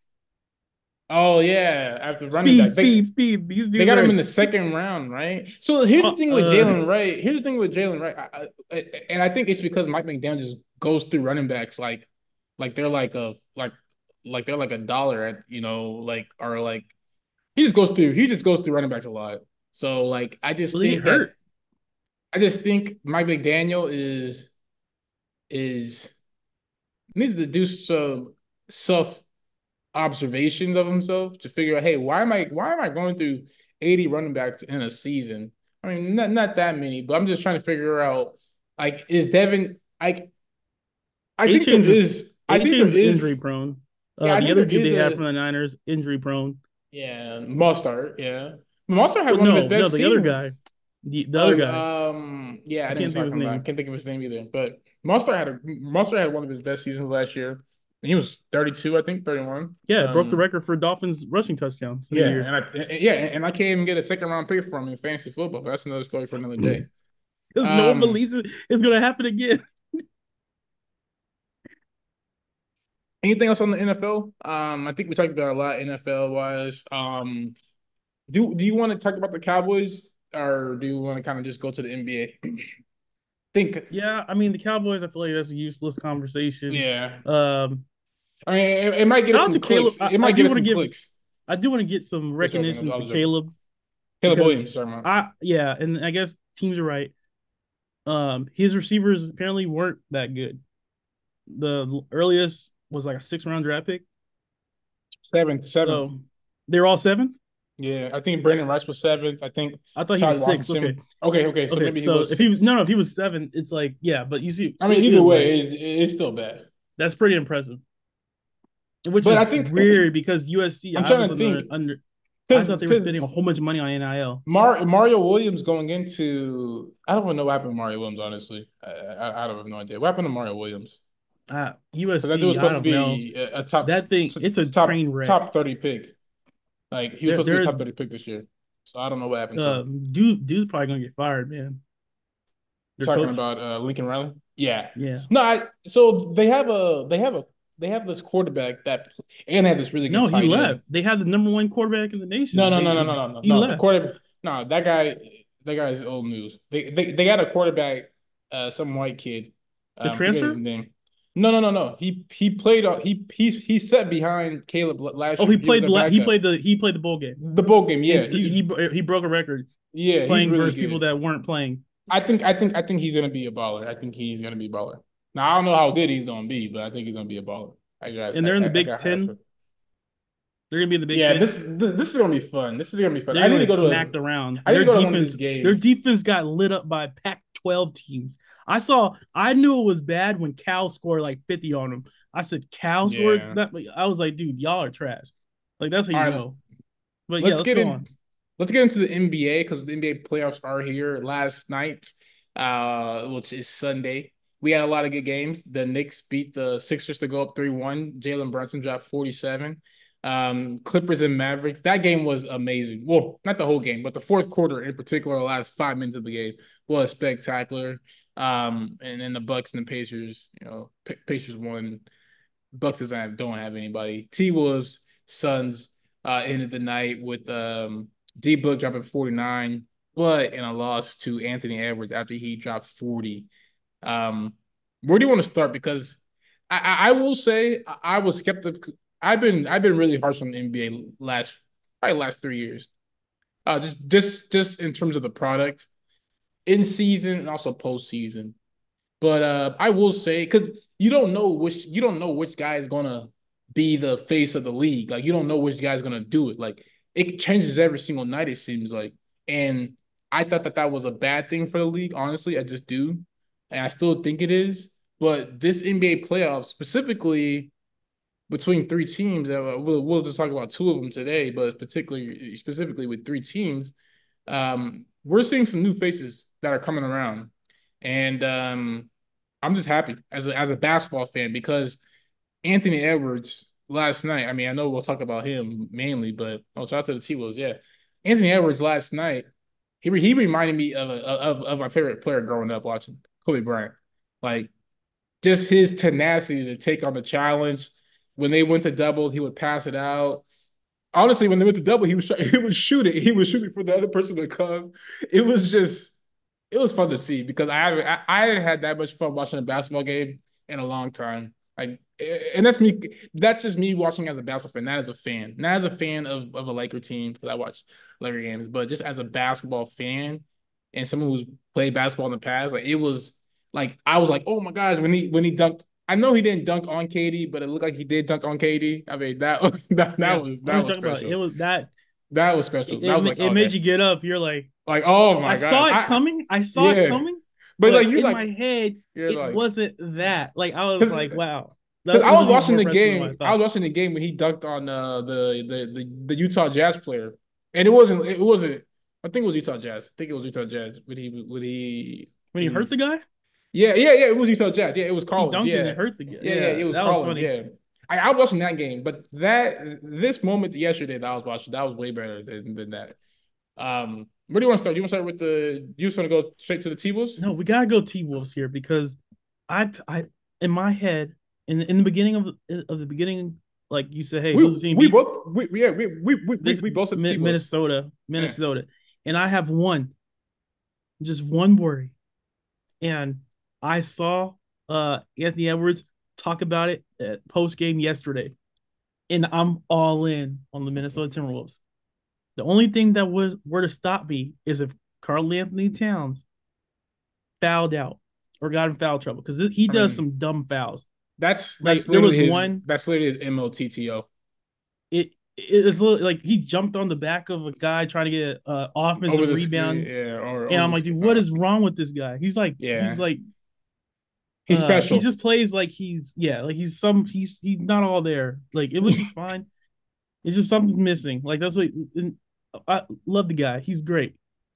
Oh yeah, after running Speed, back, they speed, speed. These they dudes got him are in the second round, right? So here's the uh, thing with uh Jalen Wright. Here's the thing with Jalen Wright, I, I, and I think it's because Mike McDaniel just goes through running backs like, like they're like a like like they're like a dollar at you know like or like he just goes through he just goes through running backs a lot. So like I just well, they get think that hurt. I just think Mike McDaniel is is needs to do some self observation of himself to figure out, hey, why am I why am I going through eighty running backs in a season? I mean, not not that many, but I'm just trying to figure out like is Devin I I A think there Chain's just is I A think there Chain's injury is prone. yeah, Uh, I the think other there dude is they had a from the Niners injury prone. yeah, Mostert, yeah. Mostert had Well, one of his no, no, best the other guy, seasons. the the other guy. Oh, um, yeah, I I didn't can't think of talk his about. I name. can't think of his name either. But Mostert had a Mostert had one of his best seasons last year. And he was thirty-two, I think, thirty-one. Yeah, it broke the Um, record for Dolphins rushing touchdowns in a Yeah, year. and I yeah, and I can't even get a second round pick from him in fantasy football. But that's another story for another day. Because no one Um, believes it, it's going to happen again. anything else on the N F L? Um, I think we talked about a lot N F L wise. Um, do do you want to talk about the Cowboys or do you want to kind of just go to the N B A? think Yeah, I mean the Cowboys. I feel like that's a useless conversation. yeah. Um, I mean, it, it might get us Shout out some to Caleb. clicks. I, It I might do get us want to some give. clicks. I do want to get some Just joking. recognition I to was joking. Caleb Caleb because Williams, talking about. I yeah, and I guess teams are right. Um, his receivers apparently weren't that good. The earliest was like a six round draft pick. Seventh, seventh. So they're all seven. Yeah, I think Brandon Rice was seventh. I think I thought he Todd was six. Okay, Washington. Okay, okay, so okay. maybe he So was if he was six. no, no, if he was seven, it's like yeah. But you see, I mean, e- either either way, way, it, it's still bad. that's pretty impressive. Which But I is think weird because U S C, I'm I trying was to under think under. I because thought they were spending a because whole bunch of money on N I L. Mar- Mario Williams going into I don't even know what happened to Mario Williams. Honestly, I, I, I don't have no idea what happened to Mario Williams Uh, because that dude was U S C, I supposed to don't know. be a, a top That thing, t- it's a top train wreck. top thirty pick. Like he was They're supposed to be a they're top thirty pick this year. So I don't know what happened to him. um, dude, dude's probably gonna get fired, man. Their Talking coach, about uh, Lincoln Riley. Yeah. yeah. No, I so they have a they have a they have this quarterback that and they have this really good No, he tight left. end. They had the number one quarterback in the No, nation. no, They no, no, no, no, no, he no. The left. quarterback. No, that guy. That guy's old news. They they they got a quarterback. Uh, some white kid. The Um, forget his transfer? name. No, no, no, no. He he played. Uh, he he's he sat behind Caleb last Oh, year. he He was played a the he backup. played the he played the bowl game, The bowl game. Yeah, and th- he's he he broke a record yeah he's playing really versus people good. that weren't playing. I think I think I think he's gonna be a baller. I think he's gonna be a baller. Now I don't know how good he's gonna be, but I think he's gonna be a baller. I got And I, they're in the I, I Big got high Ten. for. They're gonna be in the Big Yeah, Ten. this this is gonna be fun. This is gonna be fun. They're I need gonna to get go to smacked a, around. I need to Their go to one of these defense, their games. defense got lit up by Pac twelve teams. I saw. I knew it was bad when Cal scored like fifty on them. I said Cal scored Yeah. that. I was like, dude, y'all are trash. Like that's how All you right. know. But yeah, Let's let's get go in. on. Let's get into the N B A because the N B A playoffs are here. Last night, uh, which is Sunday, we had a lot of good games. The Knicks beat the Sixers to go up three one. Jalen Brunson dropped forty-seven. Um, Clippers and Mavericks. That game was amazing. Well, not the whole game, but the fourth quarter in particular, the last five minutes of the game was spectacular. Um, and then the Bucks and the Pacers, you know, P- Pacers won. Bucks doesn't have, don't have anybody. T Wolves, Suns, uh, ended the night with um D Book dropping forty-nine, but in a loss to Anthony Edwards after he dropped forty. Um, where do you want to start? Because I, I, I will say I, I was skeptical. I've been I've been really harsh on the N B A last probably last three years. Uh, just just just in terms of the product in season and also postseason. But uh, I will say because you don't know which you don't know which guy is gonna be the face of the league. Like you don't know which guy's gonna do it. Like it changes every single night. It seems like, and I thought that that was a bad thing for the league. Honestly, I just do, and I still think it is. But this N B A playoffs, specifically between three teams, uh, we'll, we'll just talk about two of them today. But particularly specifically with three teams, um, we're seeing some new faces that are coming around, and um, I'm just happy as a, as a basketball fan because Anthony Edwards last night. I mean, I know we'll talk about him mainly, but oh, shout out to the T Wolves. Yeah, Anthony Edwards last night. He he reminded me of, a, of of my favorite player growing up watching Kobe Bryant. Like just his tenacity to take on the challenge. When they went to double, he would pass it out. Honestly, when they went to double, he was he would shoot it. He was shooting for the other person to come. It was just it was fun to see because I haven't I, I haven't had that much fun watching a basketball game in a long time. Like, and that's me. That's just me watching as a basketball fan, not as a fan, not as a fan of, of a Laker team because I watch Laker games, but just as a basketball fan and someone who's played basketball in the past. Like it was like I was like, oh my gosh, when he when he dunked. I know he didn't dunk on K D, but it looked like he did dunk on K D. I mean that that, Yeah, that was I know that what was you're talking about. It special. was that That was special. That it was it, like, it oh, made okay. you get up. You're like, Like, oh I my saw God. it I coming. I saw it yeah. coming, But like but you in my like head, you're it like wasn't that. Like I was because like, wow, because that I it was was even watching more the impressive than what I game. I thought. was watching the game when he dunked on uh the the the, the Utah Jazz player. And it wasn't it wasn't I think it was Utah Jazz. I think it was Utah Jazz. When he when he When he when hurt the he's guy, yeah, yeah, yeah, it was Utah Jazz. Yeah, it was he Collins. dunked and Yeah. it hurt the guy. Yeah, yeah, Yeah, it was that was Collins. funny. Yeah. I, I was watching that game, but that this moment yesterday that I was watching, that was way better than, than that. Um, where do you want to start? Do you want to start with the you just want to go straight to the T-Wolves? No, we gotta go T Wolves here because I I in my head in in the beginning of of the beginning, like you said, hey, We who's the team we beat both we yeah we we we we, this we both said T-Wolves. Minnesota, Yeah. Minnesota, and I have one, just one worry, and I saw uh Anthony Edwards talk about it at post game yesterday, and I'm all in on the Minnesota Timberwolves. The only thing that was were to stop me is if Karl Anthony Towns fouled out or got in foul trouble because he I does mean, some dumb fouls. that's Like that's there literally was his one, that's literally his M O T T O it it's like he jumped on the back of a guy trying to get an uh, over offensive the screen, rebound, yeah, or and over I'm the like, screen. dude, what Uh, is wrong with this guy? He's like, he's yeah, like, he's uh, he special. just plays like he's yeah, like he's some he's he's not all there. Like it was just fine. It's just something's missing. Like that's what I love the guy. He's great.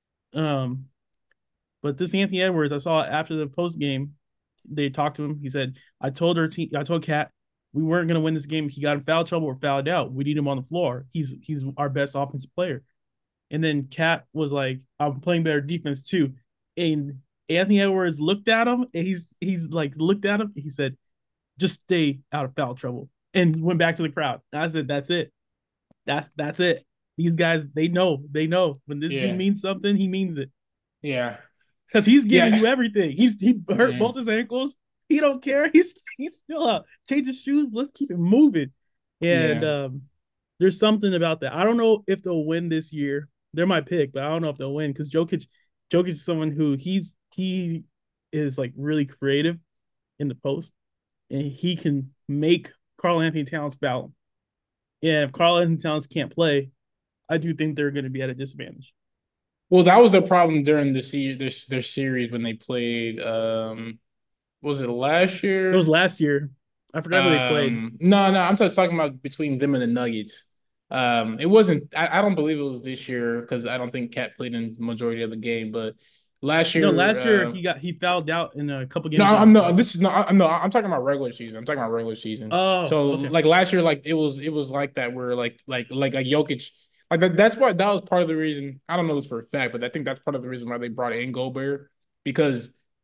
Um, but this Anthony Edwards, I saw after the post game, they talked to him. He said, "I told our team, I told Cat, we weren't going to win this game. He got in foul trouble or fouled out. We need him on the floor. He's he's our best offensive player." And then Cat was like, "I'm playing better defense too." And Anthony Edwards looked at him, and he's he's like looked at him. He said, "Just stay out of foul trouble," and went back to the crowd. I said, "That's it. That's that's it. These guys, they know, they know when this dude Yeah, means something, he means it." yeah, Because he's giving yeah, you everything. He's he hurt yeah. both his ankles. He don't care. He's he's still out. Change his shoes. Let's keep it moving. And Yeah. um, there's something about that. I don't know if they'll win this year. They're my pick, but I don't know if they'll win because Jokic, Jokic is someone who he's he is like really creative in the post, and he can make Karl Anthony Towns foul. And if Karl Anthony Towns can't play, I do think they're going to be at a disadvantage. Well, that was the problem during the se this their series when they played. Um, was it last It was year? last year. I forgot who they played. Um, no, no, I'm just talking about between them and the Nuggets. Um, it wasn't. I, I don't believe it was this year because I don't think Cat played in the majority of the game. But last No, year, last year uh, he got he fouled out in a couple no, games against I'm the no. Bucks. This is not. I'm no. I'm talking about regular season. I'm talking about regular season. Oh, So okay. like last year, like it was. It was like that where like like like like Jokic. Like that, that's why that was part of the reason. I don't know this for a fact, but I think that's part of the reason why they brought in Gobert because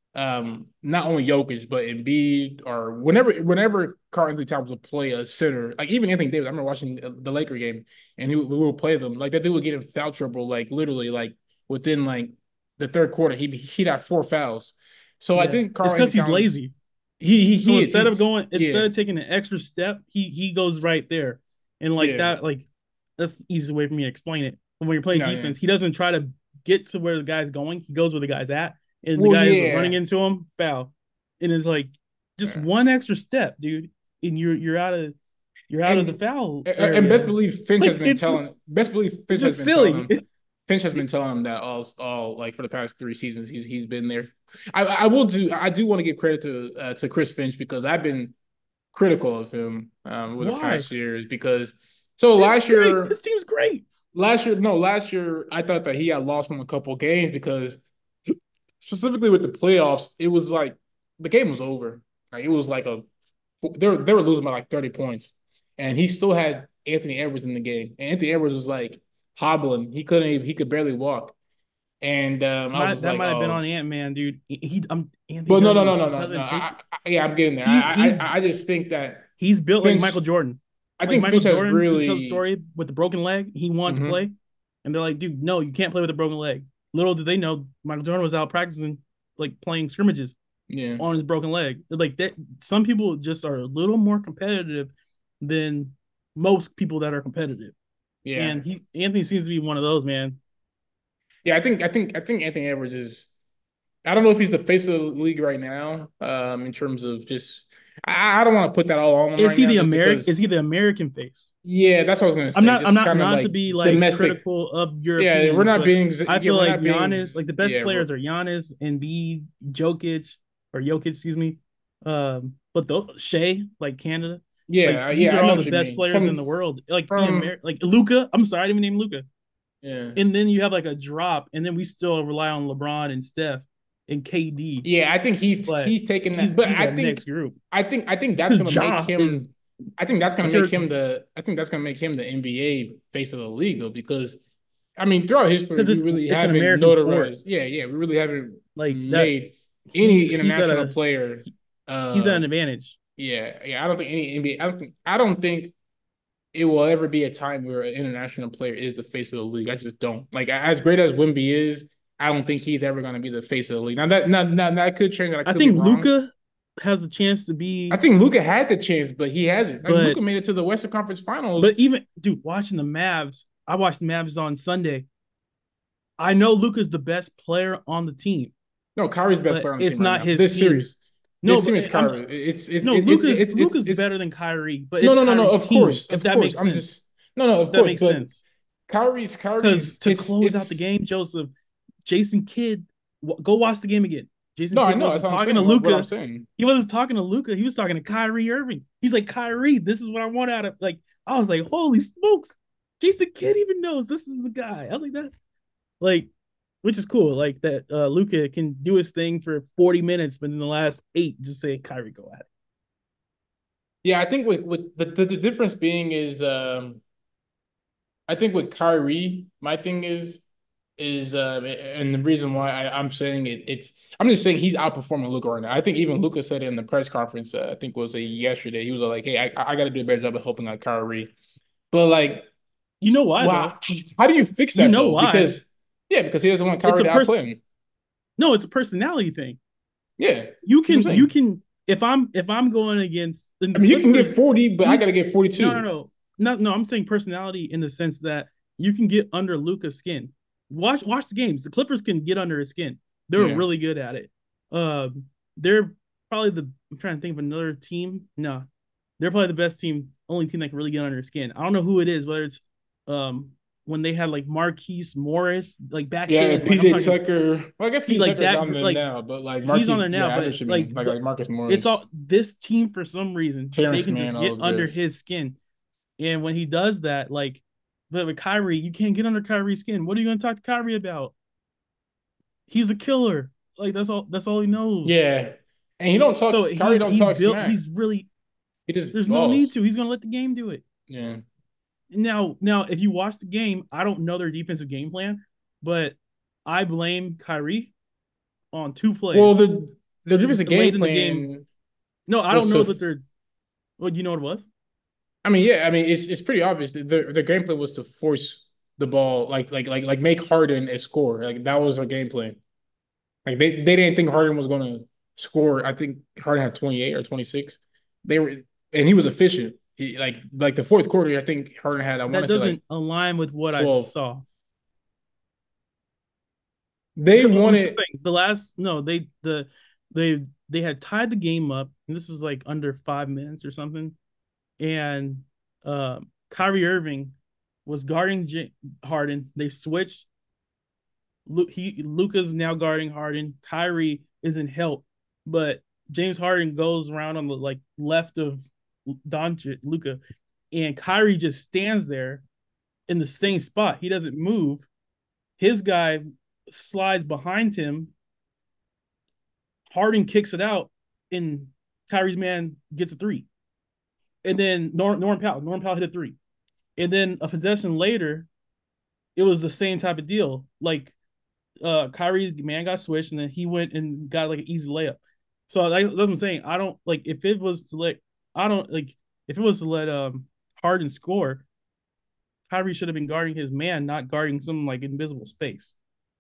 um, not only Jokic but Embiid or whenever whenever Karl Anthony Towns would play a center, like even Anthony Davis. I remember watching the, the Laker game and he would, we would play them like that dude would get in foul trouble like literally like within like the third quarter he he'd have four fouls. So I Yeah, think it's Karl because Anthony he's Towns lazy. he he So he is instead of he's going, instead yeah of taking an extra step, he he goes right there, and like yeah that, like that's the easiest way for me to explain it. But when you're playing no yeah defense, he doesn't try to get to where the guy's going. He goes where the guy's at, and the well guy is running yeah. into him, foul, and it's like just Yeah. one extra step, dude, and you're you're out of you're out of the And foul and best area. believe Finch has Like been it's telling just, best believe it's Finch has just been telling silly. him Finch has been telling him that all all like for the past three seasons he's he's been there. I I will do I do want to give credit to uh, to Chris Finch because I've been critical of him um over the Why? past years because so This is last great. year His team's great. last year no last year I thought that he had lost him a couple games because specifically with the playoffs it was like the game was over like it was like a they were they were losing by like thirty points, and he still had Anthony Edwards in the game. And Anthony Edwards was like hobbling; he couldn't even, he could barely walk. And um, I was Might just that like, might have been oh, on Ant Man, dude. He, he I'm Anthony but no, no, doesn't no, no, he no, no. doesn't I, take I, yeah, I'm getting there. he's I, he's I, I just think that he's built like Finch. Michael Jordan. I Like think Michael Finch has Jordan, he tells a really. story with the broken leg. He wanted to Mhm. play, and they're like, dude, no, you can't play with a broken leg. Little did they know, Michael Jordan was out practicing, like playing scrimmages Yeah, on his broken leg. Like that, some people just are a little more competitive than most people that are competitive. yeah, And he Anthony seems to be one of those, man. yeah. I think I think I think Anthony Edwards is. I don't know if he's the face of the league right now. Um, in terms of just, I, I don't want to put that all on him Is right he now, the just American? Is he because. the American face? Yeah, that's what I was gonna I'm say. not. I'm Just not kind of not to like be like domestic. critical of Yeah, we're Europeans, not but being. I Yeah, feel we're like not being. Giannis, like the best Yeah, we're, players are Giannis, Embiid, Jokic, or Jokic, excuse me. Um, but those Shea, like Canada, like yeah, these yeah. are I know all the what you best mean. players From in the world. Like the from Amer, like Luca. I'm sorry, I didn't even name Luca. yeah, And then you have like a drop, and then we still rely on LeBron and Steph and K D. yeah. I think he's But he's taking that, he's but he's I that think next group I think I think that's because gonna make Ja is. him. I think that's gonna Let's make hear. him the. I think that's gonna make him the N B A face of the league though, because I mean throughout history Because we it's really it's an haven't American sport. notarized. Yeah, yeah, we really haven't Like that, made any he's he's at international a player. he's at Uh, an advantage. yeah, yeah. I don't think any N B A. I don't think. I don't think it will ever be a time where an international player is the face of the league. I just don't. Like as great as Wimby is, I don't think he's ever going to be the face of the league. Now that now, now that could change. I I could be think wrong. Luca has the chance to I be, think Luca had the chance, but he hasn't. Like but Luca made it to the Western Conference Finals. but even dude, watching the Mavs, I watched the Mavs on Sunday. I know Luca's the best player on the team, No, Kyrie's the best but player on the it's team right not now. his This team. series, No, this but series, I'm Kyrie. It's it's no it, it, Luca's it's it's Luca's it's better than Kyrie, but no it's no no no. Kyrie's Of team, course, if of that course. makes I'm sense. just no no. If Of that course, makes but sense. Kyrie's Because Kyrie's to it's close out the it's game, Joseph, Jason Kidd, go watch the game again. Jason no. I Kidd know that's wasn't what I'm talking to saying. What, what I'm Luca. saying. He wasn't talking to Luca. He was talking to Kyrie Irving. He's like, Kyrie, this is what I want out of like. I was like, holy smokes. Jason Kidd even knows this is the guy. I was like, that's like, which is cool. Like that uh Luca can do his thing for forty minutes, but in the last eight, just say Kyrie go at it. Yeah, I think with with the, the, the difference being is um I think with Kyrie, my thing is is uh and the reason why I, I'm saying it it's I'm just saying he's outperforming Luca right now. I think even Luca said it in the press conference, uh, I think was a yesterday. He was like, hey, I I gotta do a better job of helping out Kyrie. But like, You know why wow, though? how do you fix You that know though? why? Because yeah, because he doesn't want It's Kyrie a to outplay person. him. No, it's a personality thing. Yeah, that's You what I'm can you saying. can if I'm if I'm going against then I the mean, you can get Clippers, forty, but I he's gotta get no no forty-two. no no no. I'm saying personality in the sense that you can get under Luca's skin. Watch watch the games. The Clippers can get under his skin. They're Yeah. really good at it. Um, they're probably the. I'm trying to think of another team. No, they're probably the best team, only team that can really get under his skin. I don't know who it is, whether it's um when they had like Marquise Morris, like back Yeah, then. Like I'm P J talking, Tucker. Well, I guess he P J like Tucker's that. on there Like now, but like he's on Marquis, there now, yeah, I know but what you like mean. Like the, like Marcus it's Morris, all this team for some reason they Terrence can just Mann, all get those under guys. his skin, and when he does that, like, but with Kyrie, you can't get under Kyrie's skin. What are you going to talk to Kyrie about? He's a killer. Like that's all. That's all he knows. Yeah, and he don't talk. So Kyrie he's don't he's talk built. smack. He's really. He just There's no need balls. to. He's going to let the game do it. Yeah. Now, now, if you watch the game, I don't know their defensive game plan, but I blame Kyrie on two Well, plays. the the difference in game late in the game. plan No, I don't was know to. that they're. Well, you know what it was? I mean, yeah, I mean, it's it's pretty obvious. The the game plan was to force the ball, like like like like make Harden a score. Like that was their game plan. Like they they didn't think Harden was going to score. I think Harden had twenty-eight or twenty-six. They were, and he was efficient. He, like like the fourth quarter, I think Harden had, I want That to say, like doesn't align with what I twelve. saw. They Because I'm just wanted, saying the last no, they the they they had tied the game up, and this is like under five minutes or something. And uh, Kyrie Irving was guarding J- Harden. They switched. Lu- he Luka's now guarding Harden. Kyrie is in help, but James Harden goes around on the like left of Doncic, Luka, and Kyrie just stands there in the same spot. He doesn't move. His guy slides behind him. Harden kicks it out, and Kyrie's man gets a three. And then Norm, Norm Powell, Norm Powell hit a three. And then a possession later, it was the same type of deal. Like uh Kyrie's man got switched, and then he went and got like an easy layup. So like, that's what I'm saying. I don't like if it was to let I don't like if it was to let um Harden score, Kyrie should have been guarding his man, not guarding some like invisible space.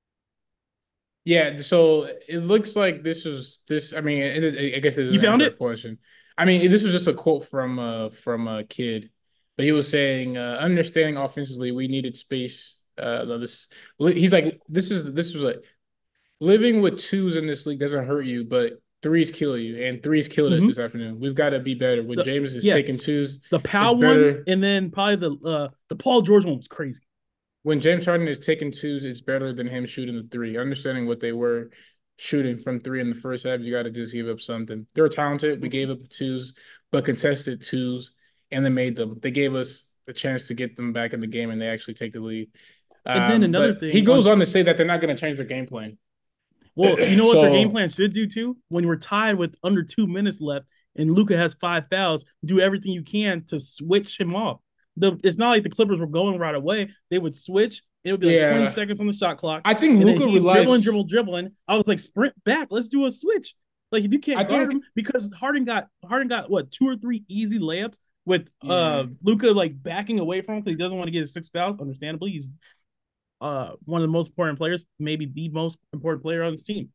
yeah. So it looks like this was this. I mean, it, it, I guess it You doesn't found answer our it? question. I mean, this was just a quote from uh from a kid, but he was saying, uh, understanding offensively, we needed space. Uh, this he's like, this is this was like living with twos in this league doesn't hurt you, but threes kill you, and threes killed us Mm-hmm. this afternoon. We've got to be better. When The James is yeah, taking twos, the it's Powell one, better. and then probably the uh the Paul George one was crazy. When James Harden is taking twos, it's better than him shooting the three. Understanding what they were shooting from three in the first half, you got to just give up something. They're talented. We gave up the twos, but contested twos, and they made them. They gave us a chance to get them back in the game, and they actually take the lead. And then Um, another but he thing goes on on to say that they're not going to change their game plan. well, you know what their game So plan should do too? When we're tied with under two minutes left and Luka has five fouls, do everything you can to switch him off. The it's not like the Clippers were going right away. They would switch. It would be like twenty yeah, seconds on the shot clock. I think And then Luka he's dribbling, relies. dribbling, dribbling. I was like, sprint back. Let's do a switch. Like if you can't I guard think him, because Harden got Harden got what two or three easy layups with yeah. uh Luka like backing away from him because he doesn't want to get his six fouls. Understandably, he's uh one of the most important players, maybe the most important player on this team.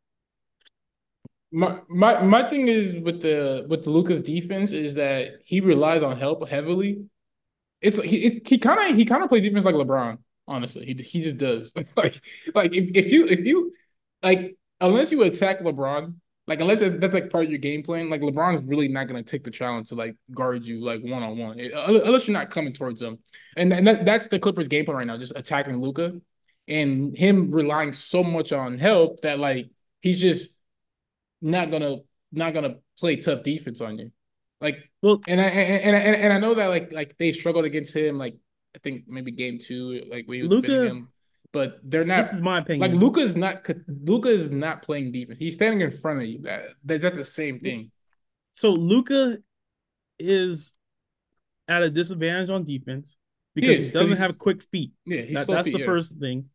My my my thing is with the with the Lucas defense is that he relies on help heavily. It's he he kind of he kind of plays defense like LeBron. Honestly, he he just does. like like if, if you if you like unless you attack LeBron, like unless that's, that's like part of your game plan, like LeBron's really not gonna take the challenge to like guard you like one on one unless you're not coming towards him. And and that, that's the Clippers' game plan right now, just attacking Luca and him relying so much on help that like he's just not gonna not gonna play tough defense on you. Like, Well, and I and and, and I know that like like they struggled against him. Like I think maybe game two, like when he was defending Luca, him, but they're this not is my like opinion. Luca's not Luca is not playing defense. He's standing in front of you. That that's the same thing. So Luca is at a disadvantage on defense He because he is because doesn't have he's quick feet. yeah he's That slow that's feet. the Yeah, first thing.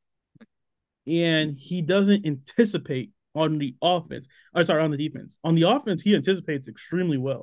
And he doesn't anticipate on the offense. Or sorry, on the defense. On the offense, he anticipates extremely well.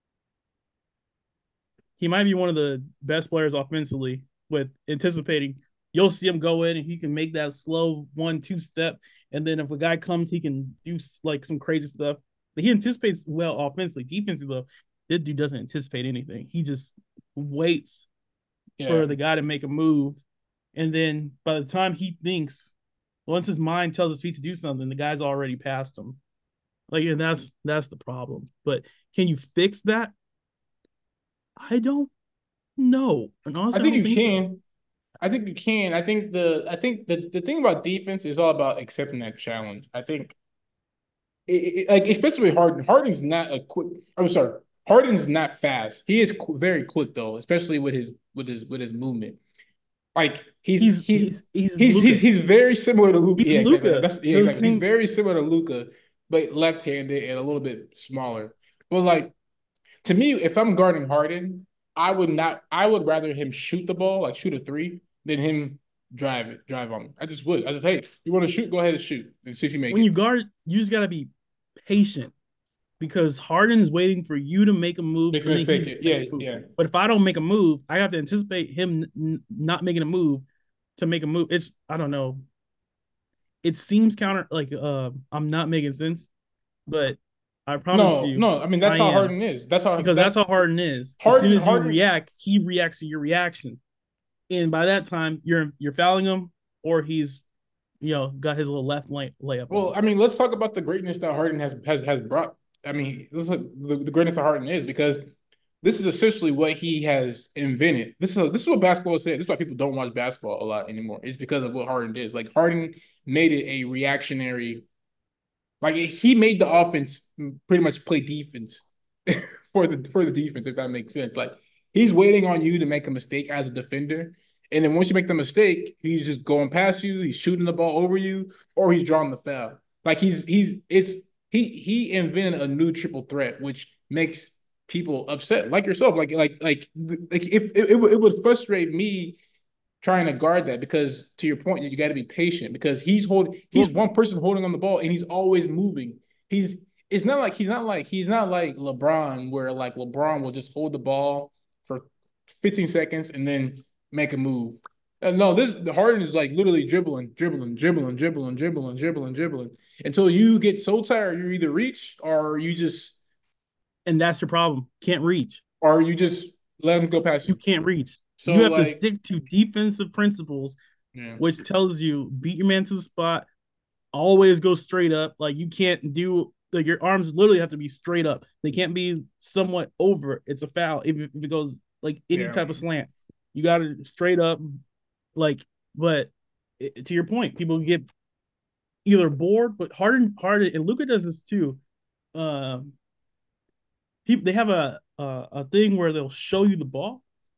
He might be one of the best players offensively with anticipating. You'll see him go in and he can make that slow one, two step. And then if a guy comes, he can do like some crazy stuff. But he anticipates well offensively. Defensively, though, this dude doesn't anticipate anything. He just waits yeah. for the guy to make a move. And then by the time he thinks, once his mind tells his feet to do something, the guy's already past him. Like, and that's that's the problem. But can you fix that? I don't know. And I honestly, I think don't you think so. can. I think you can. I think the I think the the thing about defense is all about accepting that challenge. I think it, it, like especially with Harden. Harden's not a quick. I'm sorry. Harden's not fast. He is qu- very quick though, especially with his with his with his movement. Like he's He's he's he's he's he's he's Luca. he's very similar to Luca. He's Yeah, exactly. Luca. That's yeah, Those exactly. He's same. very similar to Luca, but left-handed and a little bit smaller. But like to me, if I'm guarding Harden, I would not. I would rather him shoot the ball, like shoot a three, than him drive it, drive on me. I just would. I just hey, you want to shoot, go ahead and shoot and see if you make When it. you guard, you just gotta be patient because Harden's waiting for you to make a move Make a and then mistake. he's gonna make Yeah, a move. yeah. But if I don't make a move, I have to anticipate him n- not making a move to make a move. It's I don't know. It seems counter like uh I'm not making sense, but I promise No, you, no. I mean, that's I how am Harden is. That's how because that's how that's Harden is. As soon Harden. as you Harden. react, he reacts to your reaction, and by that time, you're you're fouling him, or he's you know got his little left lay, layup on Well, you. I mean, let's talk about the greatness that Harden has has has brought. I mean, let's look the, the greatness of Harden is because this is essentially what he has invented. This is this is what basketball is saying. This is why people don't watch basketball a lot anymore. It's because of what Harden did. Like Harden made it a reactionary. Like he made the offense pretty much play defense for the for the defense, if that makes sense. Like he's waiting on you to make a mistake as a defender. And then once you make the mistake, he's just going past you, he's shooting the ball over you, or he's drawing the foul. Like he's he's it's he he invented a new triple threat, which makes people upset, like yourself. Like like like like if it, it, it would frustrate me trying to guard that because to your point, you got to be patient because he's holding he's Well, one person holding on the ball and he's always moving. He's it's not like he's not like he's not like LeBron where like LeBron will just hold the ball for fifteen seconds and then make a move. Uh, No, this Harden is like literally dribbling, dribbling, dribbling, dribbling, dribbling, dribbling, dribbling until you get so tired you either reach or you just and that's your problem. Can't reach. or you just let him go past You you. can't reach. So You have to like stick to defensive principles, yeah. which tells you beat your man to the spot, always go straight up. Like you can't do like your arms literally have to be straight up. They can't be somewhat over. It's a foul if, if it goes like any Yeah. type of slant. You got to straight up. Like, but it, to your point, people get either bored, but Harden, Harden, and Luka does this too. Um, people they have a, a a thing where they'll show you the ball,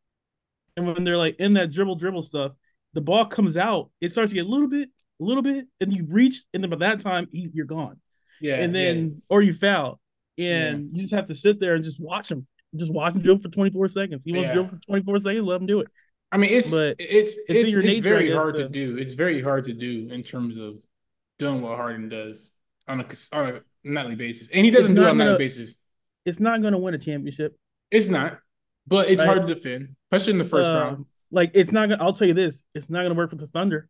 and when they're like in that dribble dribble stuff, the ball comes out. It starts to get a little bit, a little bit, and you reach, and then by that time you're gone. Yeah, And yeah, then or you foul, yeah. and you just have to sit there and just watch him, just watch him dribble for twenty-four seconds. He wants to Yeah. dribble for twenty-four seconds, let him do it. I mean, it's But it's it's in it's your it's nature, I very guess. hard to To do. It's very hard to do in terms of doing what Harden does on a on a nightly basis, and he it's doesn't do it on not a nightly gonna, basis. it's not gonna win a championship, It's not, but it's right? hard to defend, especially in the first round. Um, like it's not gonna. I'll tell you this: it's not gonna work for the Thunder.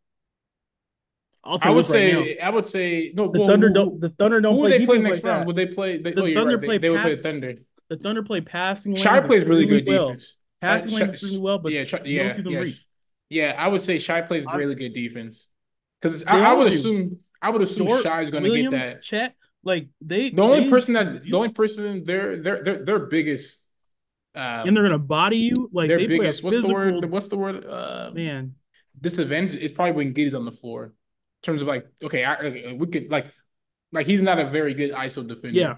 I'll tell I you would this right now: say I would say no. the Well, Thunder who, don't. who, The Thunder don't who would play they play defense next like round? that. Would they play? They, The oh, you're Thunder right. They, play they would play the pass. Thunder. The Thunder play passing Shy lanes plays really extremely good well. defense. Shy, Passing Shy, lanes extremely well, but yeah, Shy, you don't yeah, see them yeah, reach. yeah. I would say Shy plays I'm, really good defense because I, they I all would do. assume I would assume Dort, Shy is going to get Williams, that. Chet, like they The only they person can that the do only that, person their their their their biggest and they're um gonna body you. Like their they play a biggest what's the word physical what's the word um man. disadvantage is probably when Giddy's on the floor in terms of like okay I, okay, we could like like he's not a very good I S O defender. Yeah,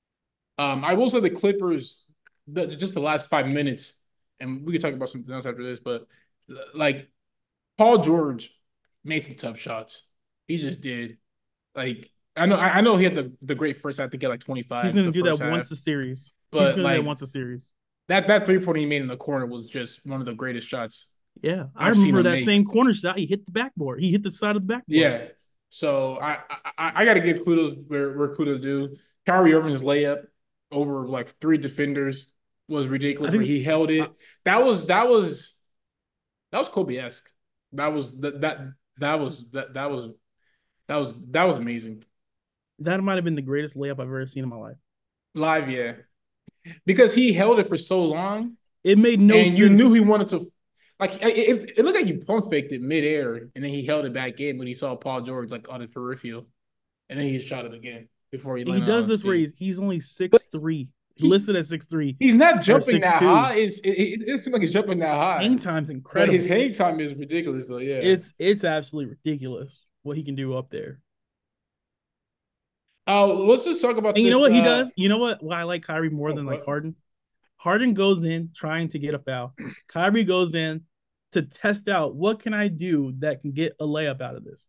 Um, I will say the Clippers the, just the last five minutes, and we could talk about something else after this, but like Paul George made some tough shots. He just did. Like I know I, I know he had the the great first half. I think he had like he's twenty-five gonna the do first that half, once a series. He's but gonna do that like once a series. that that three point he made in the corner was just one of the greatest shots Yeah, I I've seen remember him that same make. corner shot. He hit the backboard. He hit the side of the backboard. Yeah. So I I, I got to give kudos where, where kudos due. Kyrie Irving's layup over like three defenders was I ridiculous. Where think he held uh, it. That was that was that was Kobe esque. That was that that that was that that was that was that was amazing. that might have been the greatest layup I've ever seen in my life. Live, yeah, because he held it for so long, It made no and you knew sense. he wanted to. Like it, it, it looked like he pump faked it midair, and then he held it back in when he saw Paul George like on the peripheral, and then he shot it again before he He landed on does his this where feet. he's, he's only But six three, he listed at six three he's not or jumping six that two. high. It's it, it, it seems like he's jumping that high, Hang time's but his incredible. hang time is ridiculous though. Yeah. It's it's absolutely ridiculous what he can do up there. Uh, let's just talk about And you know this. what he Uh, does? You know what? Why I like Kyrie more oh, than like what? Harden? Harden goes in trying to get a foul. Kyrie goes in to test out what can I do that can get a layup out of this.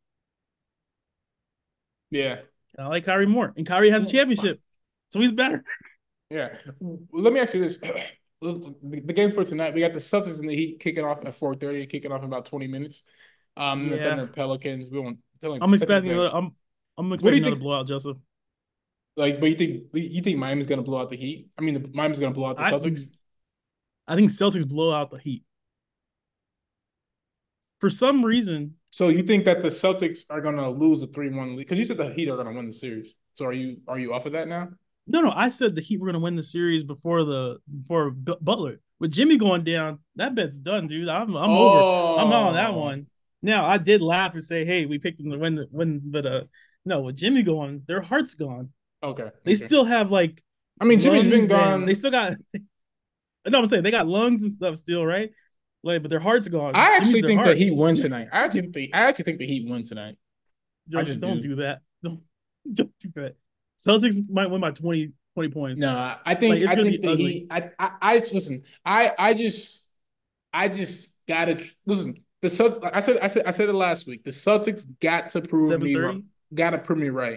Yeah. And I like Kyrie more, and Kyrie has a championship, so he's better. Yeah. Let me ask you this. The, the game for tonight, we got the Celtics and the Heat kicking off at four thirty, kicking off in about twenty minutes. Um, and the Yeah, Thunder Pelicans. We won't. I'm I think expecting that. another. I'm I'm What do expecting you another think? blowout, Joseph. Like, but you think you think Miami's gonna blow out the Heat? I mean, the, Miami's gonna blow out the I Celtics. I think Celtics blow out the Heat for some reason. So you think that the Celtics are gonna lose the three one lead? Because you said the Heat are gonna win the series. So are you are you off of that now? No, no, I said the Heat were going to win the series before the before Butler. With Jimmy going down, that bet's done, dude. I'm I'm over. I'm out on that Oh, one. Now I did laugh and say, "Hey, we picked them to win the win," but uh, no, with Jimmy going, their heart's gone. okay, They okay. still have like I mean, Jimmy's been lungs and they gone. still got. No, I'm saying they got lungs and stuff still, right? Like, but their heart's gone. I Jimmy's actually their think the heart. Heat wins tonight. I actually think the I actually think the Heat win tonight. I Don't just don't do. do that. Don't don't do that. Celtics might win by twenty twenty points. No, I Like think it's I gonna think be the ugly. Heat. I I, I listen. I I just I just gotta listen. The Celtics. I said I said I said it last week. The Celtics got to prove Seven me wrong. thirty. Got to prove me right,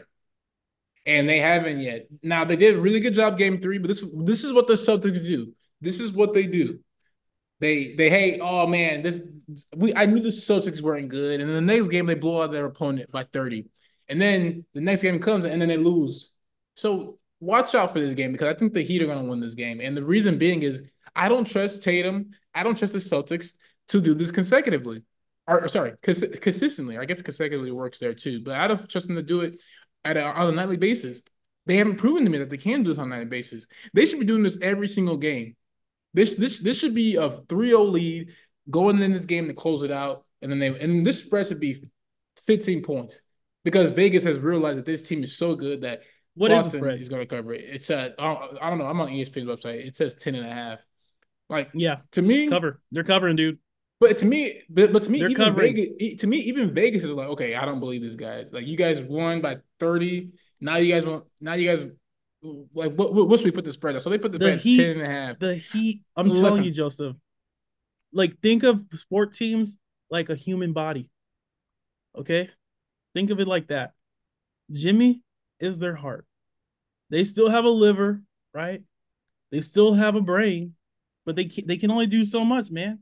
and they haven't yet. Now they did a really good job game three, but this this is what the Celtics do. This is what they do. They they hey, oh man, this we I knew the Celtics weren't good, and then the next game they blow out their opponent by thirty, and then the next game comes and then they lose. So watch out for this game because I think the Heat are going to win this game, and the reason being is I don't trust Tatum, I don't trust the Celtics to do this consecutively, or, or sorry, cons- consistently. I guess consecutively works there too, but I don't trust them to do it at a, on a nightly basis. They haven't proven to me that they can do this on a nightly basis. They should be doing this every single game. This this this should be a three zero lead going in this game to close it out, and then they and this spread should be fifteen points because Vegas has realized that this team is so good that What is the Boston spread? is going to cover it. It's at I don't know. I'm on E S P N's website. It says ten and a half. Like Yeah, to me, cover. They're covering, dude. but to me, but, but to me, They're even covering. Vegas, e- to me, even Vegas is like, okay, I don't believe these guys. Like you guys won by thirty. Now you guys want. Now you guys like what? What, what should we put the spread at? So they put the The spread at ten Heat, and a half. the Heat. I'm telling you, Listen, Joseph. Like think of sport teams like a human body. Okay, think of it like that. Jimmy is their heart. They still have a liver, right? They still have a brain, but they can, they can only do so much, man.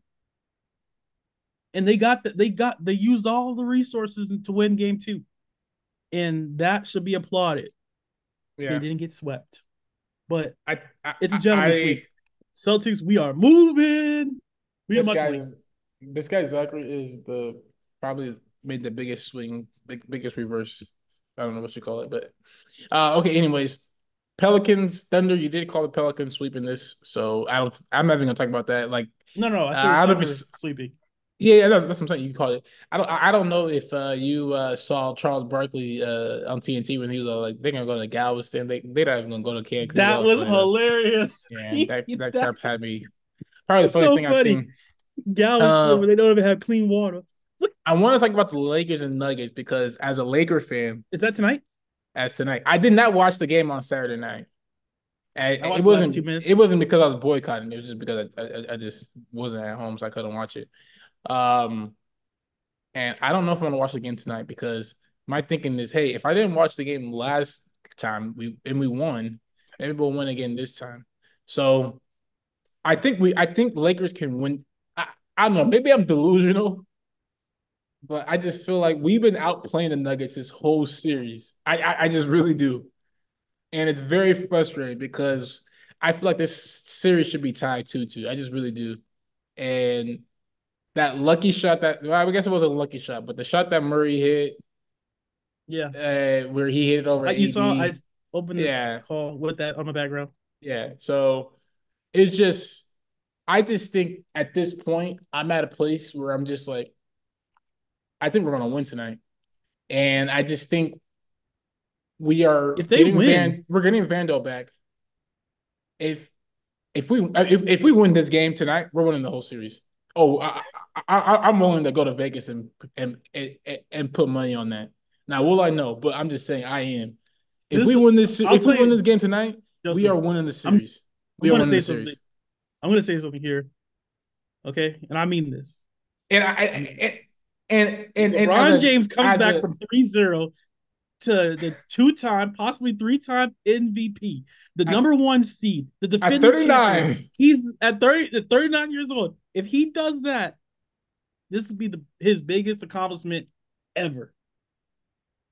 And they got the, they got they used all the resources to win game two, and that should be applauded. They yeah. didn't get swept, but I, I, it's a gentleman's I, sweep. Celtics, we are moving. We are this much like guy's, this guy Zachary is the probably made the biggest swing, big, biggest reverse. I don't know what you call it, but uh, okay. Anyways, Pelicans, Thunder. You did call the Pelicans sweeping this, so I don't. I'm not even gonna talk about that. Like, no, no. I uh, said the I don't know if Thunder it's. sleeping. Yeah, yeah, that's what I'm saying. You call it. I don't. I don't know if uh, you uh, saw Charles Barkley uh, on T N T when he was uh, like, they're gonna go to Galveston. They they're not even gonna go to Cancun. That That was was funny though. hilarious. Yeah, that that that, crap had me. Probably the that's funniest so thing I've funny. seen. Galveston, Uh, where they don't even have clean water. I want to talk about the Lakers and Nuggets because as a Laker fan, Is that tonight? as tonight, I did not watch the game on Saturday night. I And it watched the last two wasn't minutes. it wasn't because I was boycotting. It was just because I, I, I just wasn't at home, so I couldn't watch it. Um, and I don't know if I'm gonna watch the game tonight because my thinking is, hey, if I didn't watch the game last time we and we won, maybe we'll win again this time. So I think we I think Lakers can win. I, I don't know. Maybe I'm delusional, but I just feel like we've been outplaying the Nuggets this whole series. I, I, I just really do, and it's very frustrating because I feel like this series should be tied two two. I just really do, and that lucky shot that well, I guess it was a lucky shot, but the shot that Murray hit, Yeah. uh, where he hit it over I, you saw I A D, opened this yeah, call with that on my background. yeah. So it's just, I just think at this point I'm at a place where I'm just like, I think we're gonna win tonight, and I just think we are If they getting win, Van. We're getting Vandal back. If if we if, if we win this game tonight, we're winning the whole series. Oh, I, I, I I'm willing to go to Vegas and and and and put money on that. Now, will I know? But I'm just saying I am. If this we win this, I'll if we tell win you, this game tonight, we Joseph. are winning the I'm series. I'm We are gonna winning say the something. series. I'm gonna say something here. Okay, and I mean this. And I mean I this. and If and and as LeBron a James comes as back a from three zero to the two-time, possibly three-time M V P, the at, number one seed, the at defending champion, thirty-nine, he's at thirty, at thirty-nine years old. If he does that, this would be the his biggest accomplishment ever.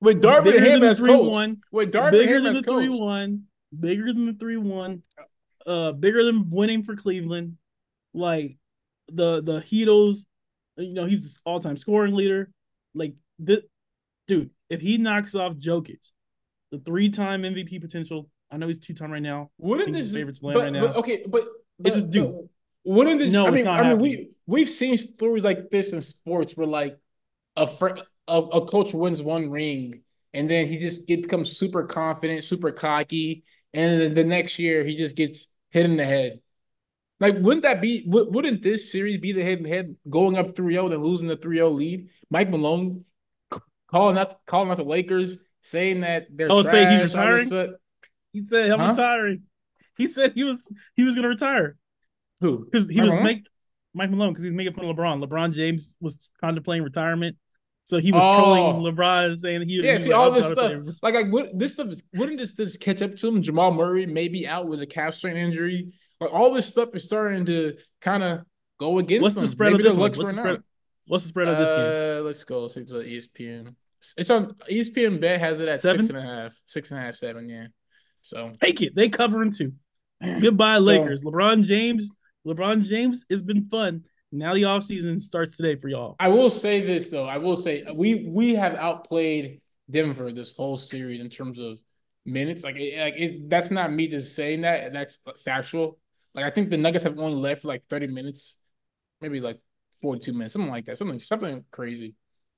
with Darvin bigger Ham than the as three coach. one, With Darvin bigger Ham than as the three coach. one, bigger than the three one, uh, bigger than winning for Cleveland. Like the the Heatles, you know, he's the all time scoring leader. Like this, dude, if he knocks off Jokic, the three time M V P potential. I know he's two time right now. I Wouldn't think he's the this? favorite to land right But but now. okay, but It just, but but dude, wouldn't this? I no, it's mean, not I mean, happening. we we've seen stories like this in sports where like a fr- a, a coach wins one ring and then he just get becomes super confident, super cocky, and then the next year he just gets hit in the head. Like, wouldn't that be? Wouldn't this series be the head and head going up three zero, then losing the three zero lead? Mike Malone calling out calling out the Lakers, saying that they're Oh, say he's trash, all this retiring. stuff. He said I'm Huh? retiring. He said he was he was gonna retire Who? because he Mike was Malone? make Mike Malone because he was making fun of LeBron. LeBron James was contemplating retirement, so he was trolling Oh, LeBron, saying he yeah. he was See like, all "I'll this try to stuff. play." Like, like what, this stuff is. Wouldn't this this catch up to him? Jamal Murray maybe out with a calf strain injury. Like all this stuff is starting to kind of go against What's the them. spread of Maybe their this one? luck's What's the running spread? out. What's the spread of this game? Uh, let's go. Let's go to E S P N. It's on E S P N Bet has it at six Seven. and a half, six and a half, seven. Yeah. So, Take it. They covering too. Goodbye, so Lakers. LeBron James. LeBron James. It's been fun. Now the offseason starts today for y'all. I will say this though. I will say we we have outplayed Denver this whole series in terms of minutes. Like, it, like it, that's not me just saying that. That's factual. Like I think the Nuggets have only left for like thirty minutes, maybe like forty-two minutes, something like that. Something something crazy.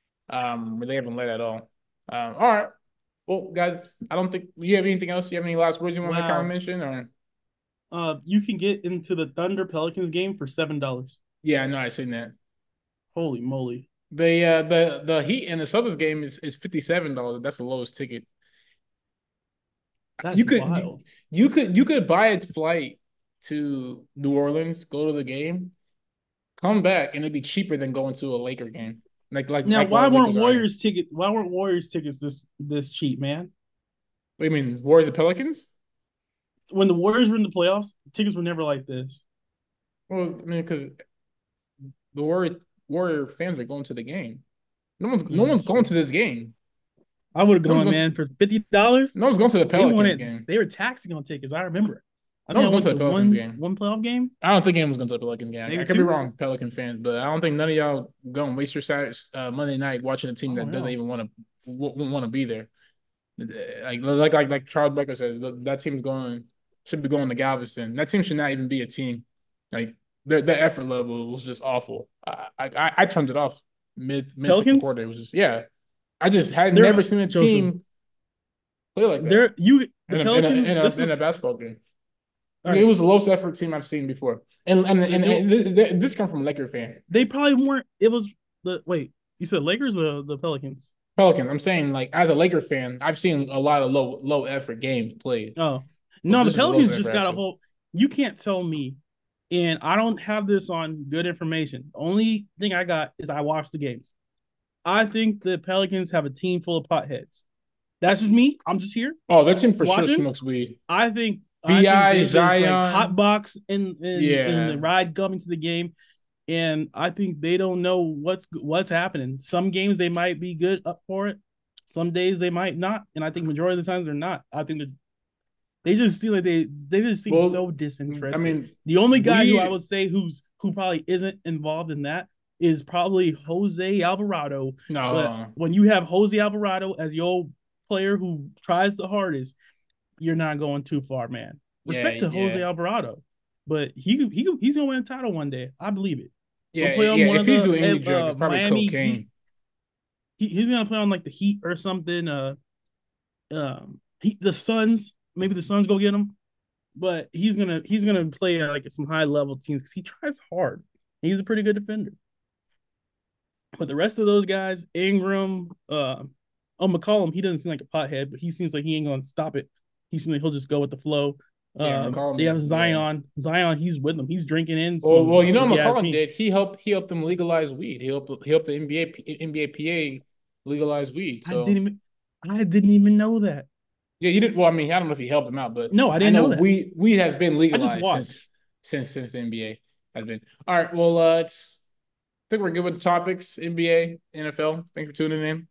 Um, where they haven't led at all. Um, all right. Well, guys, I don't think you have anything else. You have any last words you want to kind of Wow. mention, or Uh, you can get into the Thunder Pelicans game for seven dollars. yeah, I know I seen that. Holy moly. The uh, the the Heat and the Celtics game is is fifty seven dollars. That's the lowest ticket. That's You could you, wild. you could you could buy a flight to New Orleans, go to the game, come back, and it'd be cheaper than going to a Laker game. Like like Now, like while why the weren't Lakers are in. Warriors ticket? Why weren't Warriors tickets this this cheap, man? What do you mean? Warriors and Pelicans? When the Warriors were in the playoffs, tickets were never like this. Well, I mean, because the Warrior Warrior fans are going to the game. No one's no Yeah, one's that's going true. to this game. I would have No one's gone, going man, to for fifty dollars. no one's going to the They Pelicans wanted. game. They were taxing on tickets. I remember. I No think I one's going went to the to Pelicans one game. one playoff game, I don't think anyone's going to the Pelicans game. I maybe could be two. wrong, Pelican fans, but I don't think none of y'all going to waste your Saturday, uh, Monday night watching a team Oh that doesn't no. even want to want to be there. Like like like like Charles Becker said, that team's going should be going to Galveston. That team should not even be a team. Like their their effort level was just awful. I I, I turned it off mid mid second Pelicans. quarter. It was just yeah. I just had They're never seen a Joseph. team play like that They're you. The in a in a Pelicans. in a, This is in a basketball game. all It right. was the lowest effort team I've seen before. And and The and, new. and th- th- this comes from a Laker fan. They probably weren't. It was the wait. You said Lakers or the Pelicans? Pelican. I'm saying like as a Laker fan, I've seen a lot of low low effort games played, Oh but no, the this was the lowest Pelicans effort just I've got a seen. whole. You can't tell me, and I don't have this on good information. The only thing I got is I watched the games. I think the Pelicans have a team full of potheads. That's just me. I'm just here Oh, that team for sure watching. smokes weed. I think I think Bi they just like Zion, hotbox in in in the yeah, ride coming to the game, and I think they don't know what's what's happening. Some games they might be good up for it. Some days they might not, and I think majority of the times they're not. I think they're they just seem like they they just seem well, so I disinterested. mean, The only guy who I weed. would say who's who probably isn't involved in that is probably Jose Alvarado. But No, when you have Jose Alvarado as your player who tries the hardest, you're not going too far, man. yeah, Respect to Jose yeah, Alvarado, but he he he's gonna win a title one day. I believe it. He'll yeah, play on yeah. one If of he's doing any the drugs, uh, it's probably Miami Heat. cocaine. He, he's gonna play on like the Heat or something. Uh, um, he, the Suns. Maybe the Suns go get him, but he's gonna he's gonna play uh, like some high level teams because he tries hard. He's a pretty good defender. But the rest of those guys, Ingram, uh, oh McCollum, he doesn't seem like a pothead, but he seems like he ain't gonna stop it. He seems like he'll just go with the flow. Yeah, Um, McCollum they have is yeah. Zion. Zion, he's with them. He's drinking in Well, well, some you know some what McCollum Yasmin. did. He helped. He helped them legalize weed. He helped. He helped the N B A N B A P A legalize weed. I didn't So even I didn't even know that. yeah, you did. Well, I mean, I don't know if he helped him out, but No, I I didn't know know that. weed weed has been I just legalized since watch. since since the N B A has been. All right. Well, uh, it's I think we're good with the topics. N B A, N F L. Thanks for tuning in.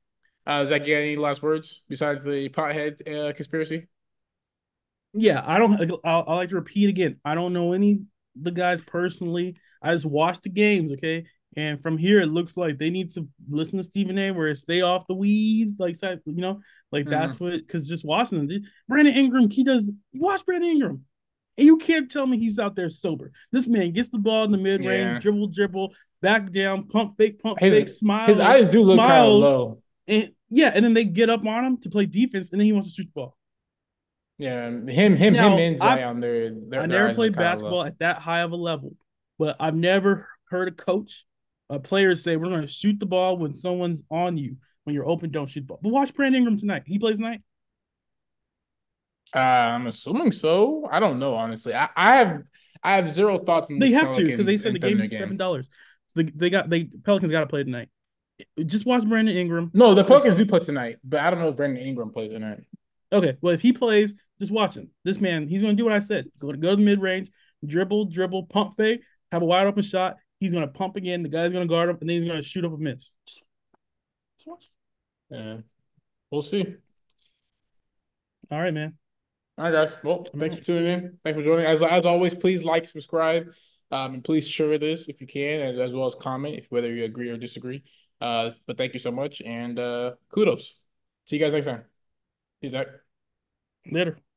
Uh, Zach, you got any last words besides the pothead uh, conspiracy? Yeah, I don't. I'll, I'll like to repeat again. I don't know any the guys personally. I just watch the games, okay. And from here, it looks like they need to listen to Stephen A. Where stay off the weeds, like you know, like that's Mm-hmm. what. Because just watching them, Brandon Ingram, he does. Watch Brandon Ingram, and you can't tell me he's out there sober. This man gets the ball in the mid range, Yeah, dribble, dribble, back down, pump fake, pump his fake, his smiles, eyes do look kind of smiles, low. and yeah, and then they get up on him to play defense, and then he wants to shoot the ball. Yeah, him him him Now, and I've Zion, their their I their never eyes look played kind of low. basketball at that high of a level, but I've never heard a coach, a player say, "We're going to shoot the ball when someone's on you. When you're open, don't shoot the ball." But watch Brandon Ingram tonight. He plays tonight. Uh, I'm assuming so. I don't know, honestly. I, I have I have zero thoughts on They this have to because they Pelicans said the and Thunder game's seven game. dollars. So they, they got they Pelicans got to play tonight. Just watch Brandon Ingram. No, the Just Pelicans do play tonight, but I don't know if Brandon Ingram plays tonight. okay. Well, if he plays, just watch him. This man, he's going to do what I said. Go to go to the mid range, dribble, dribble, pump fake, have a wide open shot. He's going to pump again. The guy's going to guard him, and then he's going to shoot up a miss. Just, just watch. Yeah, we'll see. All right, man. All right, guys. Well, I'm thanks for out. tuning in. Thanks for joining. As as always, please like, subscribe, um, and please share this if you can, and as well as comment if whether you agree or disagree. Uh, but thank you so much, and uh, kudos. See you guys next time. Peace out. Later.